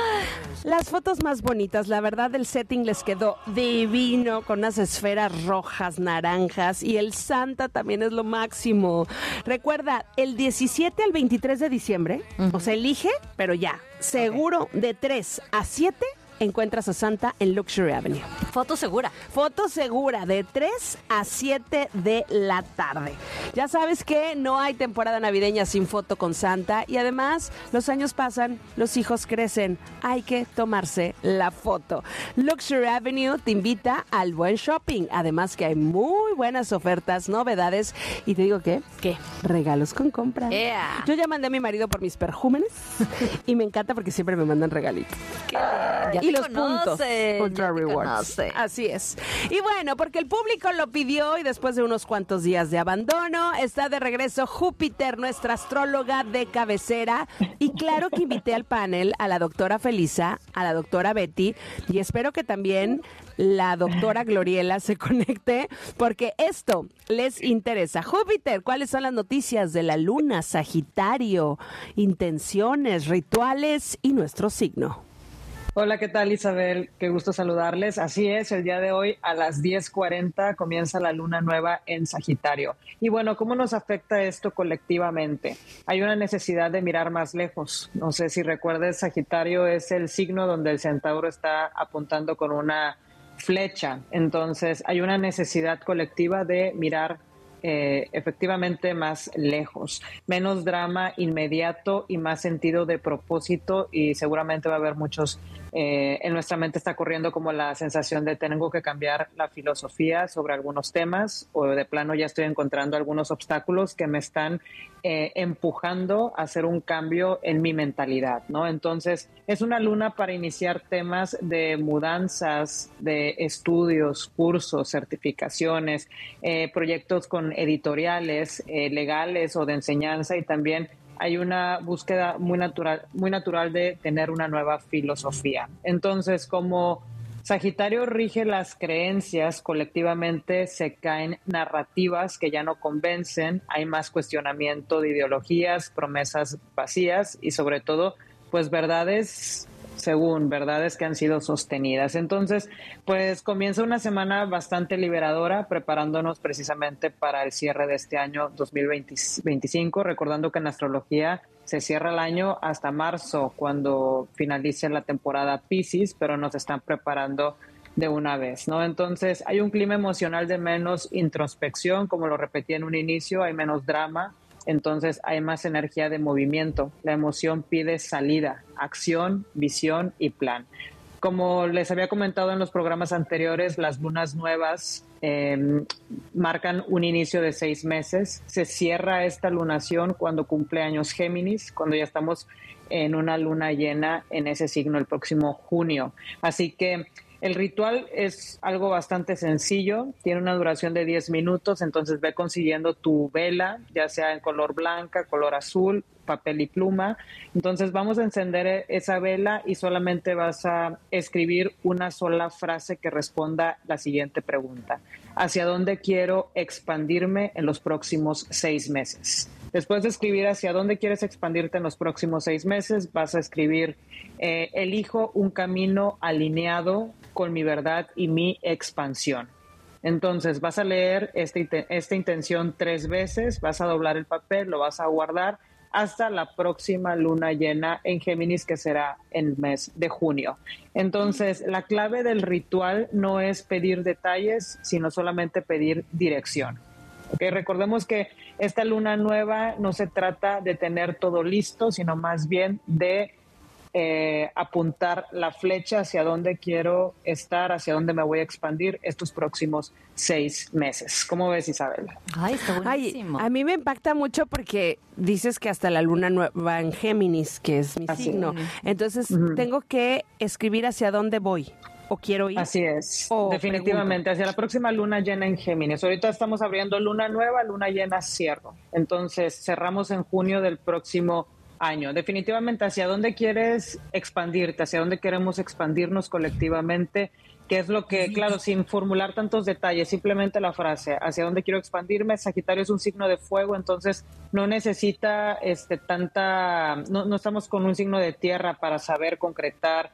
Las fotos más bonitas, la verdad, el setting les quedó divino, con unas esferas rojas, naranjas, y el Santa también es lo máximo. Recuerda, el 17 al 23 de diciembre, o sea, elige, pero ya, seguro de 3 a 7 encuentras a Santa en Luxury Avenue. Foto segura. Foto segura de 3 a 7 de la tarde. Ya sabes que no hay temporada navideña sin foto con Santa, y además los años pasan, los hijos crecen, hay que tomarse la foto. Luxury Avenue te invita al buen shopping, además que hay muy buenas ofertas, novedades, y te digo ¿qué? Regalos con compra. Yeah. Yo ya mandé a mi marido por mis perjúmenes y me encanta porque siempre me mandan regalitos. Y los puntos Ultra Rewards. Así es. Y bueno, porque el público lo pidió y después de unos cuantos días de abandono, está de regreso Júpiter, nuestra astróloga de cabecera. Y claro que invité al panel a la doctora Felisa, a la doctora Betty, y espero que también la doctora Gloriela se conecte, porque esto les interesa. Júpiter, ¿cuáles son las noticias de la luna, Sagitario, intenciones, rituales y nuestro signo? Hola, ¿qué tal, Isabel? Qué gusto saludarles. Así es, el día de hoy a las 10:40 comienza la luna nueva en Sagitario. Y bueno, ¿cómo nos afecta esto colectivamente? Hay una necesidad de mirar más lejos. No sé si recuerdes, Sagitario es el signo donde el centauro está apuntando con una flecha. Entonces, hay una necesidad colectiva de mirar efectivamente más lejos, menos drama inmediato y más sentido de propósito, y seguramente va a haber muchos, en nuestra mente está corriendo como la sensación de tengo que cambiar la filosofía sobre algunos temas, o de plano ya estoy encontrando algunos obstáculos que me están empujando a hacer un cambio en mi mentalidad, ¿no? Entonces es una luna para iniciar temas de mudanzas, de estudios, cursos, certificaciones, proyectos con editoriales, legales o de enseñanza, y también hay una búsqueda muy natural de tener una nueva filosofía. Entonces, como Sagitario rige las creencias, colectivamente se caen narrativas que ya no convencen, hay más cuestionamiento de ideologías, promesas vacías y sobre todo, pues verdades según verdades que han sido sostenidas. Entonces, pues comienza una semana bastante liberadora, preparándonos precisamente para el cierre de este año 2025, recordando que en astrología se cierra el año hasta marzo, cuando finalice la temporada Piscis, pero nos están preparando de una vez, ¿no? Entonces, hay un clima emocional de menos introspección, como lo repetí en un inicio, hay menos drama, entonces hay más energía de movimiento. La emoción pide salida, acción, visión y plan. Como les había comentado en los programas anteriores, las lunas nuevas marcan un inicio de 6 meses. Se cierra esta lunación cuando cumple años Géminis, cuando ya estamos en una luna llena en ese signo el próximo junio. Así que el ritual es algo bastante sencillo, tiene una duración de 10 minutos, entonces ve consiguiendo tu vela, ya sea en color blanca, color azul, papel y pluma. Entonces vamos a encender esa vela y solamente vas a escribir una sola frase que responda la siguiente pregunta. ¿Hacia dónde quiero expandirme en los próximos 6 meses? Después de escribir hacia dónde quieres expandirte en los próximos 6 meses, vas a escribir elijo un camino alineado con mi verdad y mi expansión. Entonces vas a leer esta intención 3 veces, vas a doblar el papel, lo vas a guardar hasta la próxima luna llena en Géminis, que será en el mes de junio. Entonces, la clave del ritual no es pedir detalles, sino solamente pedir dirección. ¿Okay? Recordemos que esta luna nueva no se trata de tener todo listo, sino más bien de apuntar la flecha hacia dónde quiero estar, hacia dónde me voy a expandir estos próximos 6 meses. ¿Cómo ves, Isabel? Ay, está buenísimo. Ay, a mí me impacta mucho porque dices que hasta la luna nueva en Géminis, que es mi signo. Entonces, tengo que escribir hacia dónde voy. ¿O quiero ir? Así es, definitivamente, hacia la próxima luna llena en Géminis. Ahorita estamos abriendo luna nueva, luna llena cierro. Entonces, cerramos en junio del próximo año. Definitivamente, ¿hacia dónde quieres expandirte? ¿Hacia dónde queremos expandirnos colectivamente? ¿Qué es lo que, claro, sin formular tantos detalles, simplemente la frase, ¿hacia dónde quiero expandirme? Sagitario es un signo de fuego, entonces no necesita no estamos con un signo de tierra para saber concretar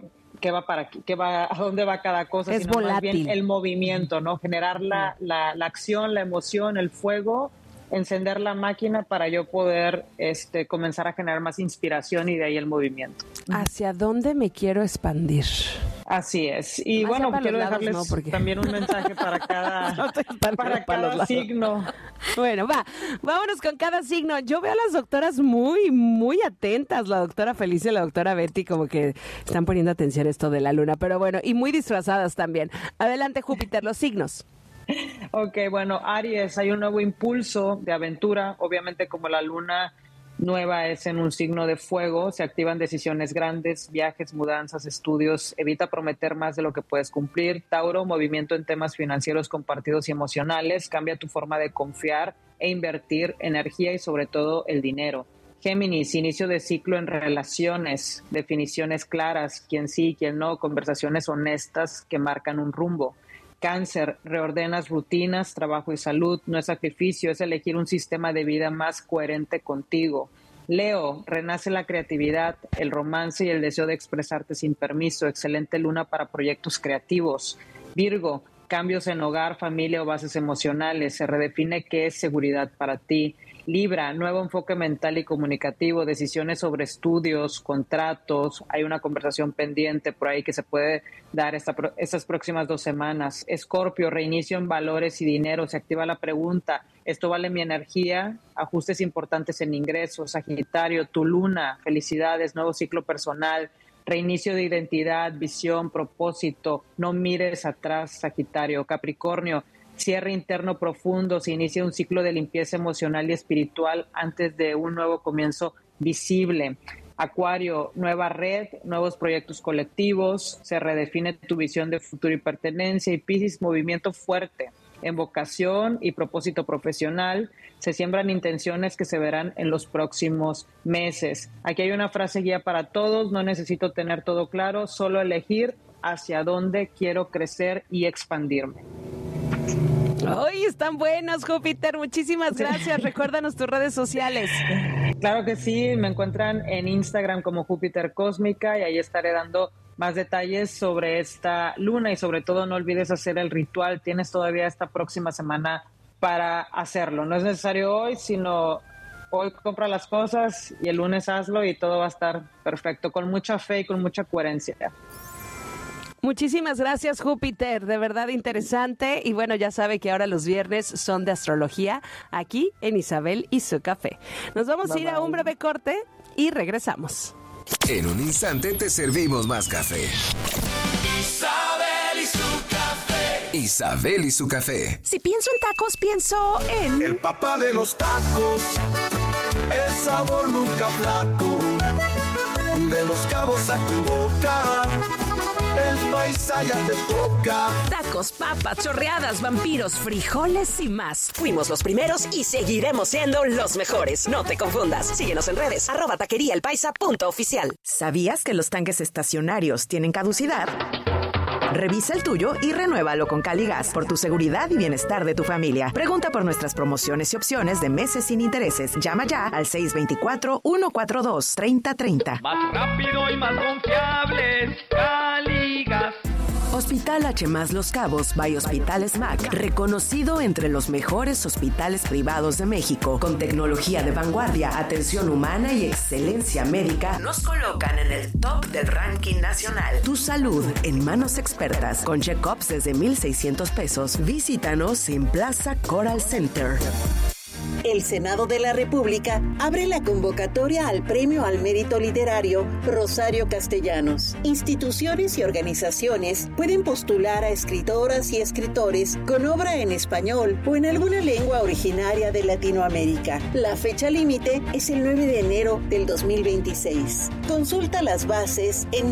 a dónde va cada cosa, es sino volátil. Más bien el movimiento, ¿no? Generar la acción, la emoción, el fuego, encender la máquina para yo poder comenzar a generar más inspiración y de ahí el movimiento. ¿Hacia dónde me quiero expandir? Así es. Y más bueno, quiero dejarles también un mensaje para cada signo. Bueno, vámonos con cada signo. Yo veo a las doctoras muy, muy atentas, la doctora Felicia y la doctora Betty, como que están poniendo atención a esto de la luna, pero bueno, y muy disfrazadas también. Adelante, Júpiter, los signos. Ok, bueno, Aries, hay un nuevo impulso de aventura, obviamente como la luna nueva es en un signo de fuego, se activan decisiones grandes, viajes, mudanzas, estudios, evita prometer más de lo que puedes cumplir. Tauro, movimiento en temas financieros compartidos y emocionales, cambia tu forma de confiar e invertir energía y sobre todo el dinero. Géminis, inicio de ciclo en relaciones, definiciones claras, quién sí, quién no, conversaciones honestas que marcan un rumbo. Cáncer, reordenas rutinas, trabajo y salud, no es sacrificio, es elegir un sistema de vida más coherente contigo. Leo, renace la creatividad, el romance y el deseo de expresarte sin permiso, excelente luna para proyectos creativos. Virgo, cambios en hogar, familia o bases emocionales, se redefine qué es seguridad para ti. Libra, nuevo enfoque mental y comunicativo, decisiones sobre estudios, contratos, hay una conversación pendiente por ahí que se puede dar estas próximas 2 semanas. Escorpio, reinicio en valores y dinero, se activa la pregunta, ¿esto vale mi energía? Ajustes importantes en ingresos. Sagitario, tu luna, felicidades, nuevo ciclo personal, reinicio de identidad, visión, propósito, no mires atrás, Sagitario. Capricornio, cierre interno profundo, se inicia un ciclo de limpieza emocional y espiritual antes de un nuevo comienzo visible. Acuario, nueva red, nuevos proyectos colectivos, se redefine tu visión de futuro y pertenencia. Y Piscis, movimiento fuerte en vocación y propósito profesional, se siembran intenciones que se verán en los próximos meses. Aquí hay una frase guía para todos, no necesito tener todo claro, solo elegir hacia dónde quiero crecer y expandirme. ¡Ay, están buenos, Júpiter! Muchísimas gracias. Recuérdanos tus redes sociales. Claro que sí, me encuentran en Instagram como Júpiter Cósmica y ahí estaré dando más detalles sobre esta luna y sobre todo no olvides hacer el ritual. Tienes todavía esta próxima semana para hacerlo. No es necesario hoy, sino hoy compra las cosas y el lunes hazlo y todo va a estar perfecto, con mucha fe y con mucha coherencia. Muchísimas gracias, Júpiter, de verdad interesante. Y bueno, ya sabe que ahora los viernes son de astrología aquí en Isabel y su café. Nos vamos a ir a un breve corte y regresamos. En un instante te servimos más café. Isabel y su café. Isabel y su café. Si pienso en tacos, pienso en... El papá de los tacos, el sabor nunca flaco, de Los Cabos a tu boca, el paisa ya te toca. Tacos, papas, chorreadas, vampiros, frijoles y más. Fuimos los primeros y seguiremos siendo los mejores. No te confundas. Síguenos en redes, @taqueriaelpaisa.oficial. ¿Sabías que los tanques estacionarios tienen caducidad? Revisa el tuyo y renuévalo con Caligas por tu seguridad y bienestar de tu familia. Pregunta por nuestras promociones y opciones de meses sin intereses. Llama ya al 624-142-3030. Más rápido y más confiables, Caligas. Hospital H+ Los Cabos by Hospital SMAC, reconocido entre los mejores hospitales privados de México, con tecnología de vanguardia, atención humana y excelencia médica, nos colocan en el top del ranking nacional. Tu salud en manos expertas, con check-ups desde 1,600 pesos. Visítanos en Plaza Coral Center. El Senado de la República abre la convocatoria al Premio al Mérito Literario Rosario Castellanos. Instituciones y organizaciones pueden postular a escritoras y escritores con obra en español o en alguna lengua originaria de Latinoamérica. La fecha límite es el 9 de enero del 2026. Consulta las bases en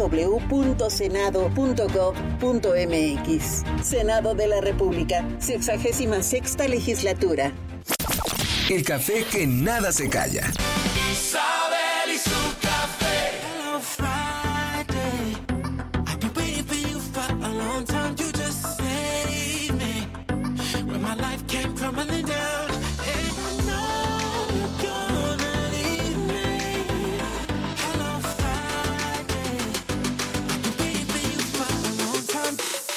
www.senado.gov.mx. Senado de la República, 66ª Legislatura. El café que nada se calla. Isabel y su café. Hello Friday, I've been waiting for you for a long time. You just saved me when my life came crumbling down. And I know you're gonna leave me. Hello Friday, I've been waiting for you for a long time.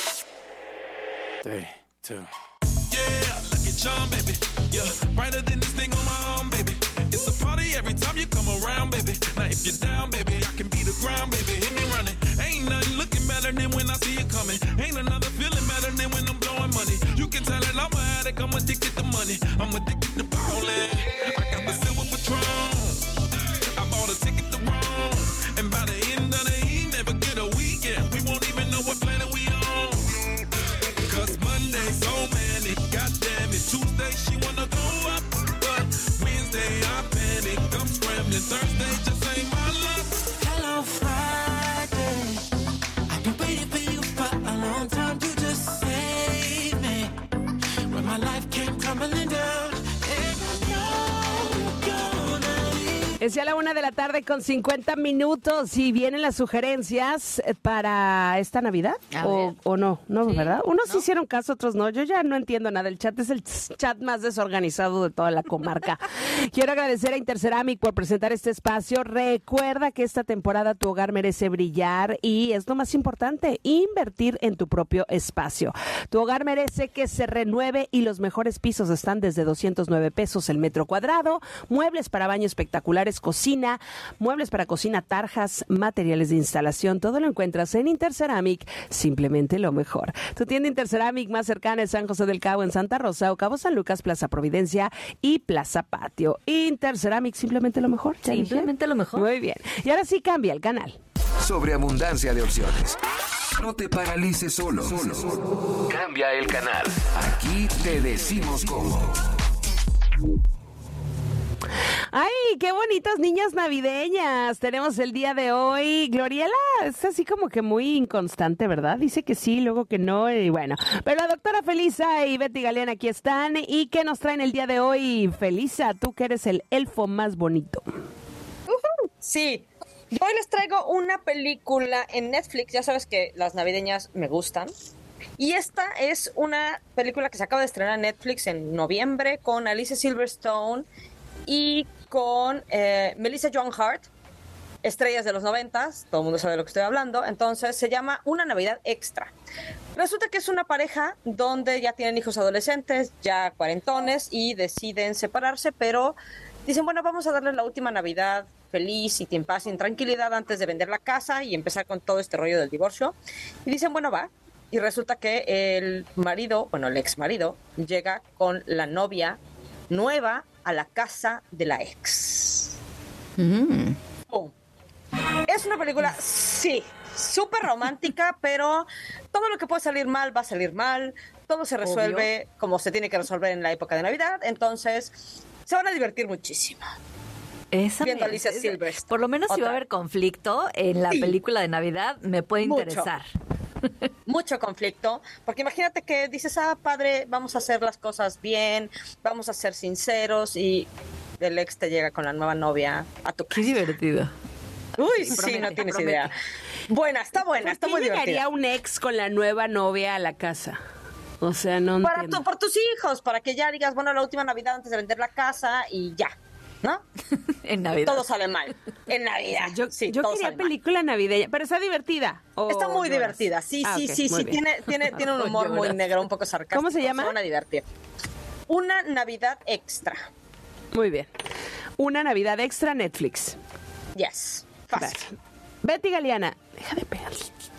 3, 2. Yeah, look at John, baby. Yeah, brighter than this thing on my arm, baby. It's a party every time you come around, baby. Now if you're down, baby, I can be the ground, baby. Hit me running. Ain't nothing looking better than when I see you coming. Ain't another feeling better than when I'm blowing money. You can tell that I'm an addict, I'm addicted to money. I'm addicted to ballin'. I got the silver Patron. I bought a ticket to Rome. And by the end of the evening, never get a weekend. We won't even know what planet we on. Cause Monday's so manic, goddamn it. Tuesday she wanna go up, but Wednesday I panic. I'm scrambling, Thursday just ain't my luck. Hello Friday, I've been waiting for you for a long time. You just saved me when my life came crumbling down. And I know you're gonna leave. Es ya la 1:50 p.m. y vienen las sugerencias para esta Navidad o no, ¿verdad? Unos sí hicieron caso, otros no. Yo ya no entiendo nada. El chat es el chat más desorganizado de toda la comarca. Quiero agradecer a Interceramic por presentar este espacio. Recuerda que esta temporada tu hogar merece brillar y es lo más importante, invertir en tu propio espacio. Tu hogar merece que se renueve y los mejores pisos están desde 209 pesos el metro cuadrado. Muebles para baño espectaculares, cocina, muebles para cocina, tarjas, materiales de instalación, todo lo encuentras en Interceramic, simplemente lo mejor. Tu tienda Interceramic más cercana es San José del Cabo en Santa Rosa o Cabo San Lucas, Plaza Providencia y Plaza Patio. Interceramic, simplemente lo mejor. Simplemente lo mejor. Muy bien. Y ahora sí cambia el canal. Sobreabundancia de opciones. No te paralices solo. Cambia el canal. Aquí te decimos cómo. ¡Ay, qué bonitas niñas navideñas! Tenemos el día de hoy. Gloriela es así como que muy inconstante, ¿verdad? Dice que sí, luego que no, y bueno. Pero la doctora Felisa y Betty Galeán aquí están. ¿Y qué nos traen el día de hoy? Felisa, tú que eres el elfo más bonito. Sí, yo hoy les traigo una película en Netflix. Ya sabes que las navideñas me gustan. Y esta es una película que se acaba de estrenar en Netflix en noviembre con Alicia Silverstone y con Melissa Joan Hart, estrellas de los 90s, todo el mundo sabe de lo que estoy hablando. Entonces se llama Una Navidad Extra. Resulta que es una pareja donde ya tienen hijos adolescentes, ya cuarentones, y deciden separarse, pero dicen, bueno, vamos a darles la última Navidad feliz y en paz y en tranquilidad antes de vender la casa y empezar con todo este rollo del divorcio. Y dicen, bueno, va. Y resulta que el marido, bueno, el ex marido, llega con la novia nueva a la casa de la ex. ¡Pum! Es una película, sí, súper romántica, pero todo lo que puede salir mal va a salir mal. Todo se resuelve como se tiene que resolver en la época de Navidad. Entonces, se van a divertir muchísimo. Viendo Alicia Silverstone. Por lo menos si va a haber conflicto en la película de Navidad, me puede interesar. Mucho conflicto, porque imagínate que dices, padre, vamos a hacer las cosas bien, vamos a ser sinceros, y el ex te llega con la nueva novia a tu casa. Qué divertido. Uy, sí, no tienes idea. Buena, está muy divertida. ¿Llegaría un ex con la nueva novia a la casa? O sea, no entiendo. Por tus hijos, para que ya digas, bueno, la última Navidad antes de vender la casa y ya, ¿no? En Navidad. Todo sale mal. En Navidad. Yo quería película navideña, pero está divertida. Está muy divertida. Sí. Tiene un humor muy negro, un poco sarcástico. ¿Cómo se llama? Se van a divertir. Una Navidad Extra. Muy bien. Una Navidad Extra, Netflix. Yes. Fácil. Betty Galeana, deja de pegarle.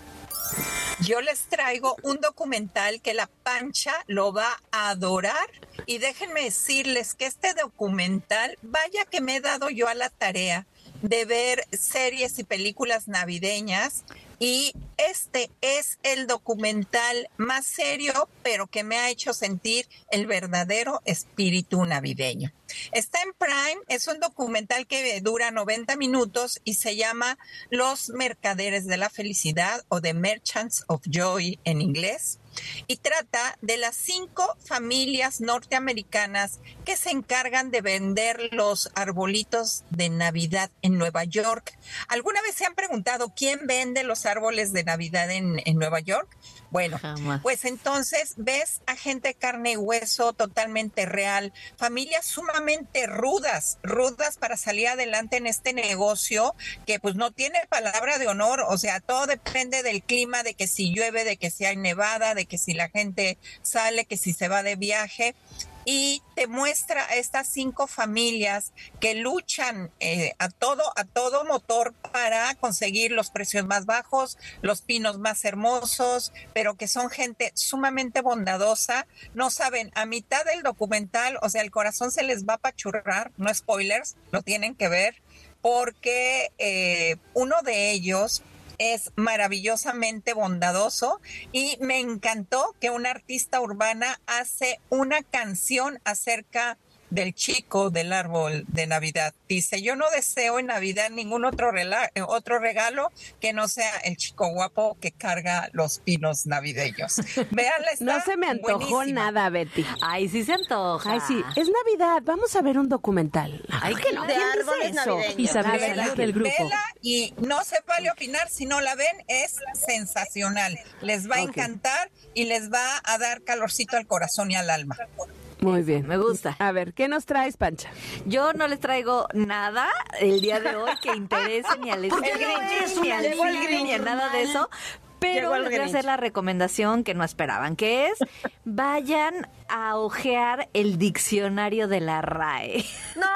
Yo les traigo un documental que la Pancha lo va a adorar, y déjenme decirles que este documental, vaya que me he dado yo a la tarea de ver series y películas navideñas, y este es el documental más serio, pero que me ha hecho sentir el verdadero espíritu navideño. Está en Prime, es un documental que dura 90 minutos y se llama Los Mercaderes de la Felicidad, o The Merchants of Joy en inglés, y trata de las 5 familias norteamericanas que se encargan de vender los arbolitos de Navidad en Nueva York. ¿Alguna vez se han preguntado quién vende los árboles de Navidad en Nueva York? Bueno, pues entonces ves a gente de carne y hueso, totalmente real, familias sumamente rudas para salir adelante en este negocio que pues no tiene palabra de honor. O sea, todo depende del clima, de que si llueve, de que si hay nevada, de que si la gente sale, que si se va de viaje. Y te muestra a estas 5 familias que luchan a todo motor para conseguir los precios más bajos, los pinos más hermosos, pero que son gente sumamente bondadosa. No saben, a mitad del documental, o sea, el corazón se les va a apachurrar, no spoilers, lo tienen que ver, porque uno de ellos es maravillosamente bondadoso, y me encantó que una artista urbana hace una canción acerca del chico del árbol de Navidad. Dice, yo no deseo en Navidad ningún otro regalo que no sea el chico guapo que carga los pinos navideños. Véanla, está no se me antojó buenísima. Nada, Betty. Ay, sí se antoja. Ay, sí. Es Navidad, vamos a ver un documental. Ay, que no. De árboles navideños. Isabel salió del grupo. Vela, y no se vale opinar, si no la ven, es sensacional. Les va a encantar y les va a dar calorcito al corazón y al alma. Muy bien. Me gusta. A ver, ¿qué nos traes, Pancha? Yo no les traigo nada el día de hoy que interese ni al Grinch, ni al cine, ni a nada de eso. Pero les voy a hacer la recomendación que no esperaban, que es vayan a hojear el diccionario de la RAE. No.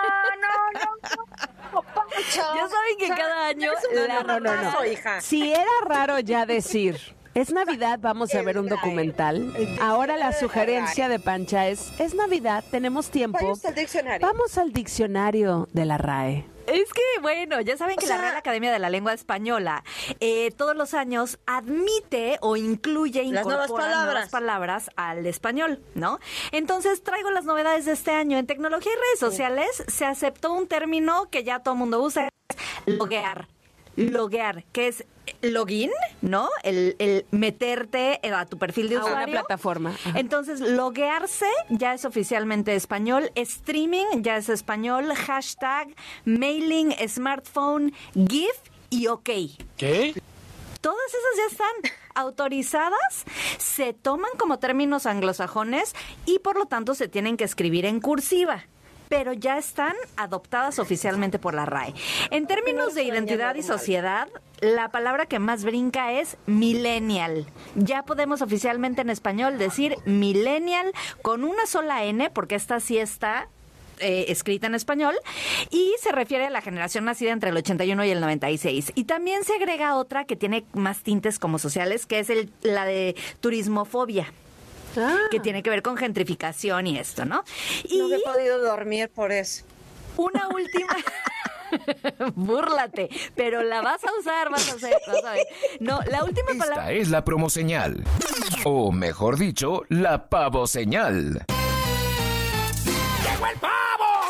Ya saben que cada año... No, hija. Si era raro ya decir... Es Navidad, vamos a ver un documental. Ahora la sugerencia de Pancha es Navidad, tenemos tiempo. Vamos al diccionario de la RAE. Es que, bueno, ya saben que la Real Academia de la Lengua Española todos los años admite o incorpora nuevas palabras al español, ¿no? Entonces traigo las novedades de este año. En tecnología y redes sociales se aceptó un término que ya todo el mundo usa, loguear. Loguear, que es login, ¿no? El meterte a tu perfil de usuario. A una plataforma. Ajá. Entonces, loguearse ya es oficialmente español. Streaming ya es español. Hashtag, mailing, smartphone, GIF y OK. ¿Qué? Todas esas ya están. autorizadas se toman como términos anglosajones y por lo tanto se tienen que escribir en cursiva, pero ya están adoptadas oficialmente por la RAE. En términos de identidad y sociedad, la palabra que más brinca es millennial. Ya podemos oficialmente en español decir millennial con una sola N, porque esta sí está escrita en español, y se refiere a la generación nacida entre el 81 y el 96. Y también se agrega otra que tiene más tintes como sociales, que es la de turismofobia. Que tiene que ver con gentrificación y esto, ¿no? Y no he podido dormir por eso. Una última... Búrlate, pero la vas a usar, vas a ver. No, la última palabra... Esta es la promoseñal. O mejor dicho, la pavoseñal. ¡Llegó el pavo!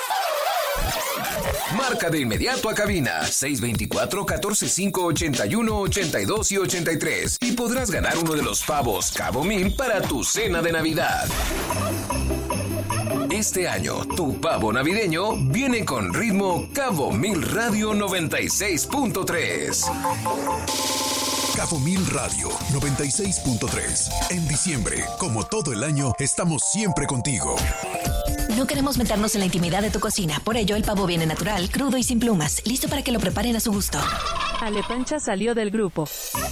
Marca de inmediato a cabina 624-145-81, 82 y 83 y podrás ganar uno de los pavos Cabo Mil para tu cena de Navidad. Este año, tu pavo navideño viene con ritmo Cabo Mil Radio 96.3. Cabo Mil Radio 96.3. En diciembre, como todo el año, estamos siempre contigo. No queremos meternos en la intimidad de tu cocina. Por ello, el pavo viene natural, crudo y sin plumas. Listo para que lo preparen a su gusto. Ale Pancha salió del grupo.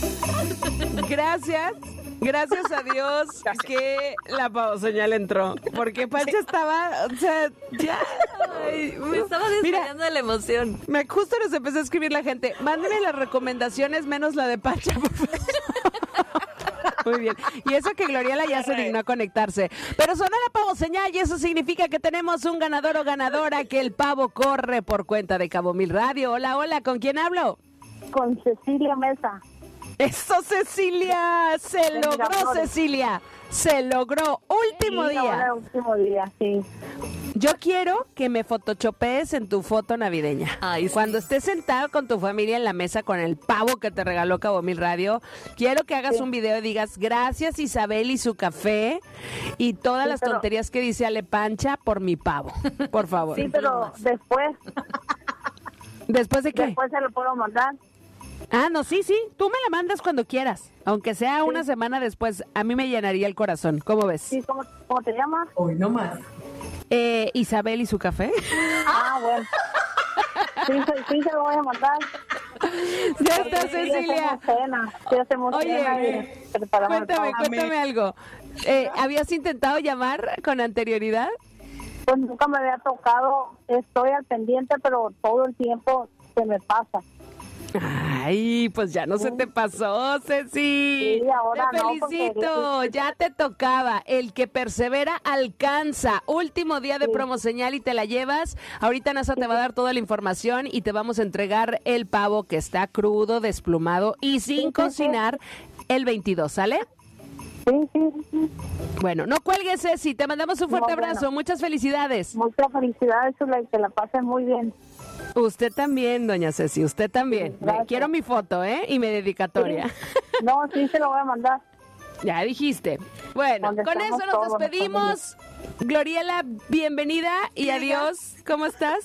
Gracias a Dios que la pavoseñal entró. Porque Pancha estaba, o sea, ya. Ay, me estaba desmayando de la emoción. Justo nos empezó a escribir la gente. Mándenme las recomendaciones menos la de Pancha, por favor. Muy bien. Y eso que Gloriela ya se dignó a conectarse. Pero sonó la pavoseñal y eso significa que tenemos un ganador o ganadora, que el pavo corre por cuenta de Cabo Mil Radio. Hola, hola, ¿con quién hablo? Con Cecilia Mesa. ¡Eso, Cecilia! ¡Se logró, Cecilia! Se logró. Último día. Último día, sí. Yo quiero que me photoshopees en tu foto navideña. Ay, sí. Cuando estés sentado con tu familia en la mesa con el pavo que te regaló Cabo Mil Radio, quiero que hagas un video y digas gracias Isabel y su café y todas las tonterías que dice Ale Pancha por mi pavo. Por favor. Sí, pero después. ¿Después de qué? Después se lo puedo mandar. Ah, no, sí. Tú me la mandas cuando quieras. Aunque sea una semana después, a mí me llenaría el corazón. ¿Cómo ves? Sí, ¿cómo te llamas? Hoy no más. Isabel y su café. Ah, bueno. Sí, se lo voy a mandar. Ya está, Cecilia. Sí, hacemos cena. Oye, cuéntame algo. ¿Habías intentado llamar con anterioridad? Pues nunca me había tocado. Estoy al pendiente, pero todo el tiempo se me pasa. Ay, pues ya no se te pasó, Ceci. Sí, ahora te felicito, ya te tocaba. El que persevera alcanza. Último día de promoseñal y te la llevas. Ahorita NASA te va a dar toda la información y te vamos a entregar el pavo que está crudo, desplumado y sin cocinar el 22, ¿sale? Sí. Bueno, no cuelgues, Ceci. Te mandamos un fuerte abrazo. Muchas felicidades. Muchas felicidades, que la pasen muy bien. Usted también, doña Ceci, usted también. Quiero mi foto, y mi dedicatoria. Sí. No, sí se lo voy a mandar. Ya dijiste. Bueno, con eso nos despedimos. Gloriela, bienvenida y adiós. ¿Cómo estás?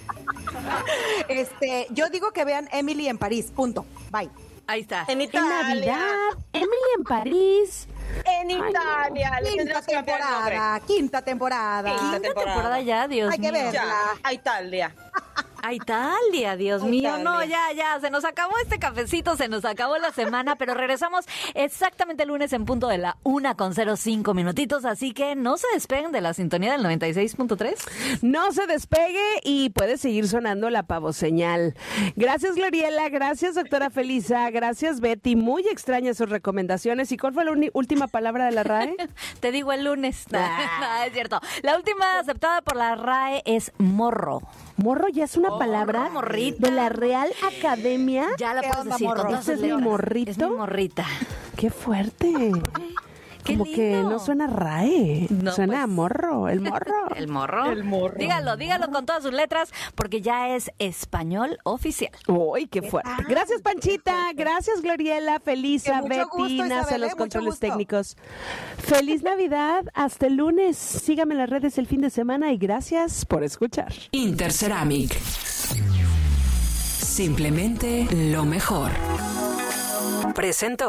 Yo digo que vean Emily en París, punto. Bye. Ahí está. En Italia. En Navidad, Emily en París. En Italia. Quinta temporada. Quinta temporada ya, Dios mío. Hay que verla. A Italia. A Italia, Dios mío. No, ya, se nos acabó este cafecito, se nos acabó la semana, pero regresamos exactamente el lunes en punto de la 1:05 minutitos, así que no se despeguen de la sintonía del 96.3. No se despegue y puede seguir sonando la pavoseñal. Gracias, Gloriela, gracias, doctora Felisa, gracias, Betty, muy extrañas sus recomendaciones. ¿Y cuál fue la última palabra de la RAE? Te digo el lunes. No, es cierto. La última aceptada por la RAE es morro. Morro ya es una palabra morrita. De la Real Academia. Ya la puedes decir con todas sus letras. ¿Es mi morrito? Es mi morrita. ¡Qué fuerte! Como lindo. Que no suena RAE, no, suena a morro, el morro. El morro. Dígalo con todas sus letras, porque ya es español oficial. ¡Uy, qué fuerte! Gracias, Panchita, gracias, Gloriela, Felisa, Betty, Nasa, los controles técnicos. ¡Feliz Navidad! Hasta el lunes. Síganme en las redes el fin de semana y gracias por escuchar. Interceramic. Simplemente lo mejor. Presento.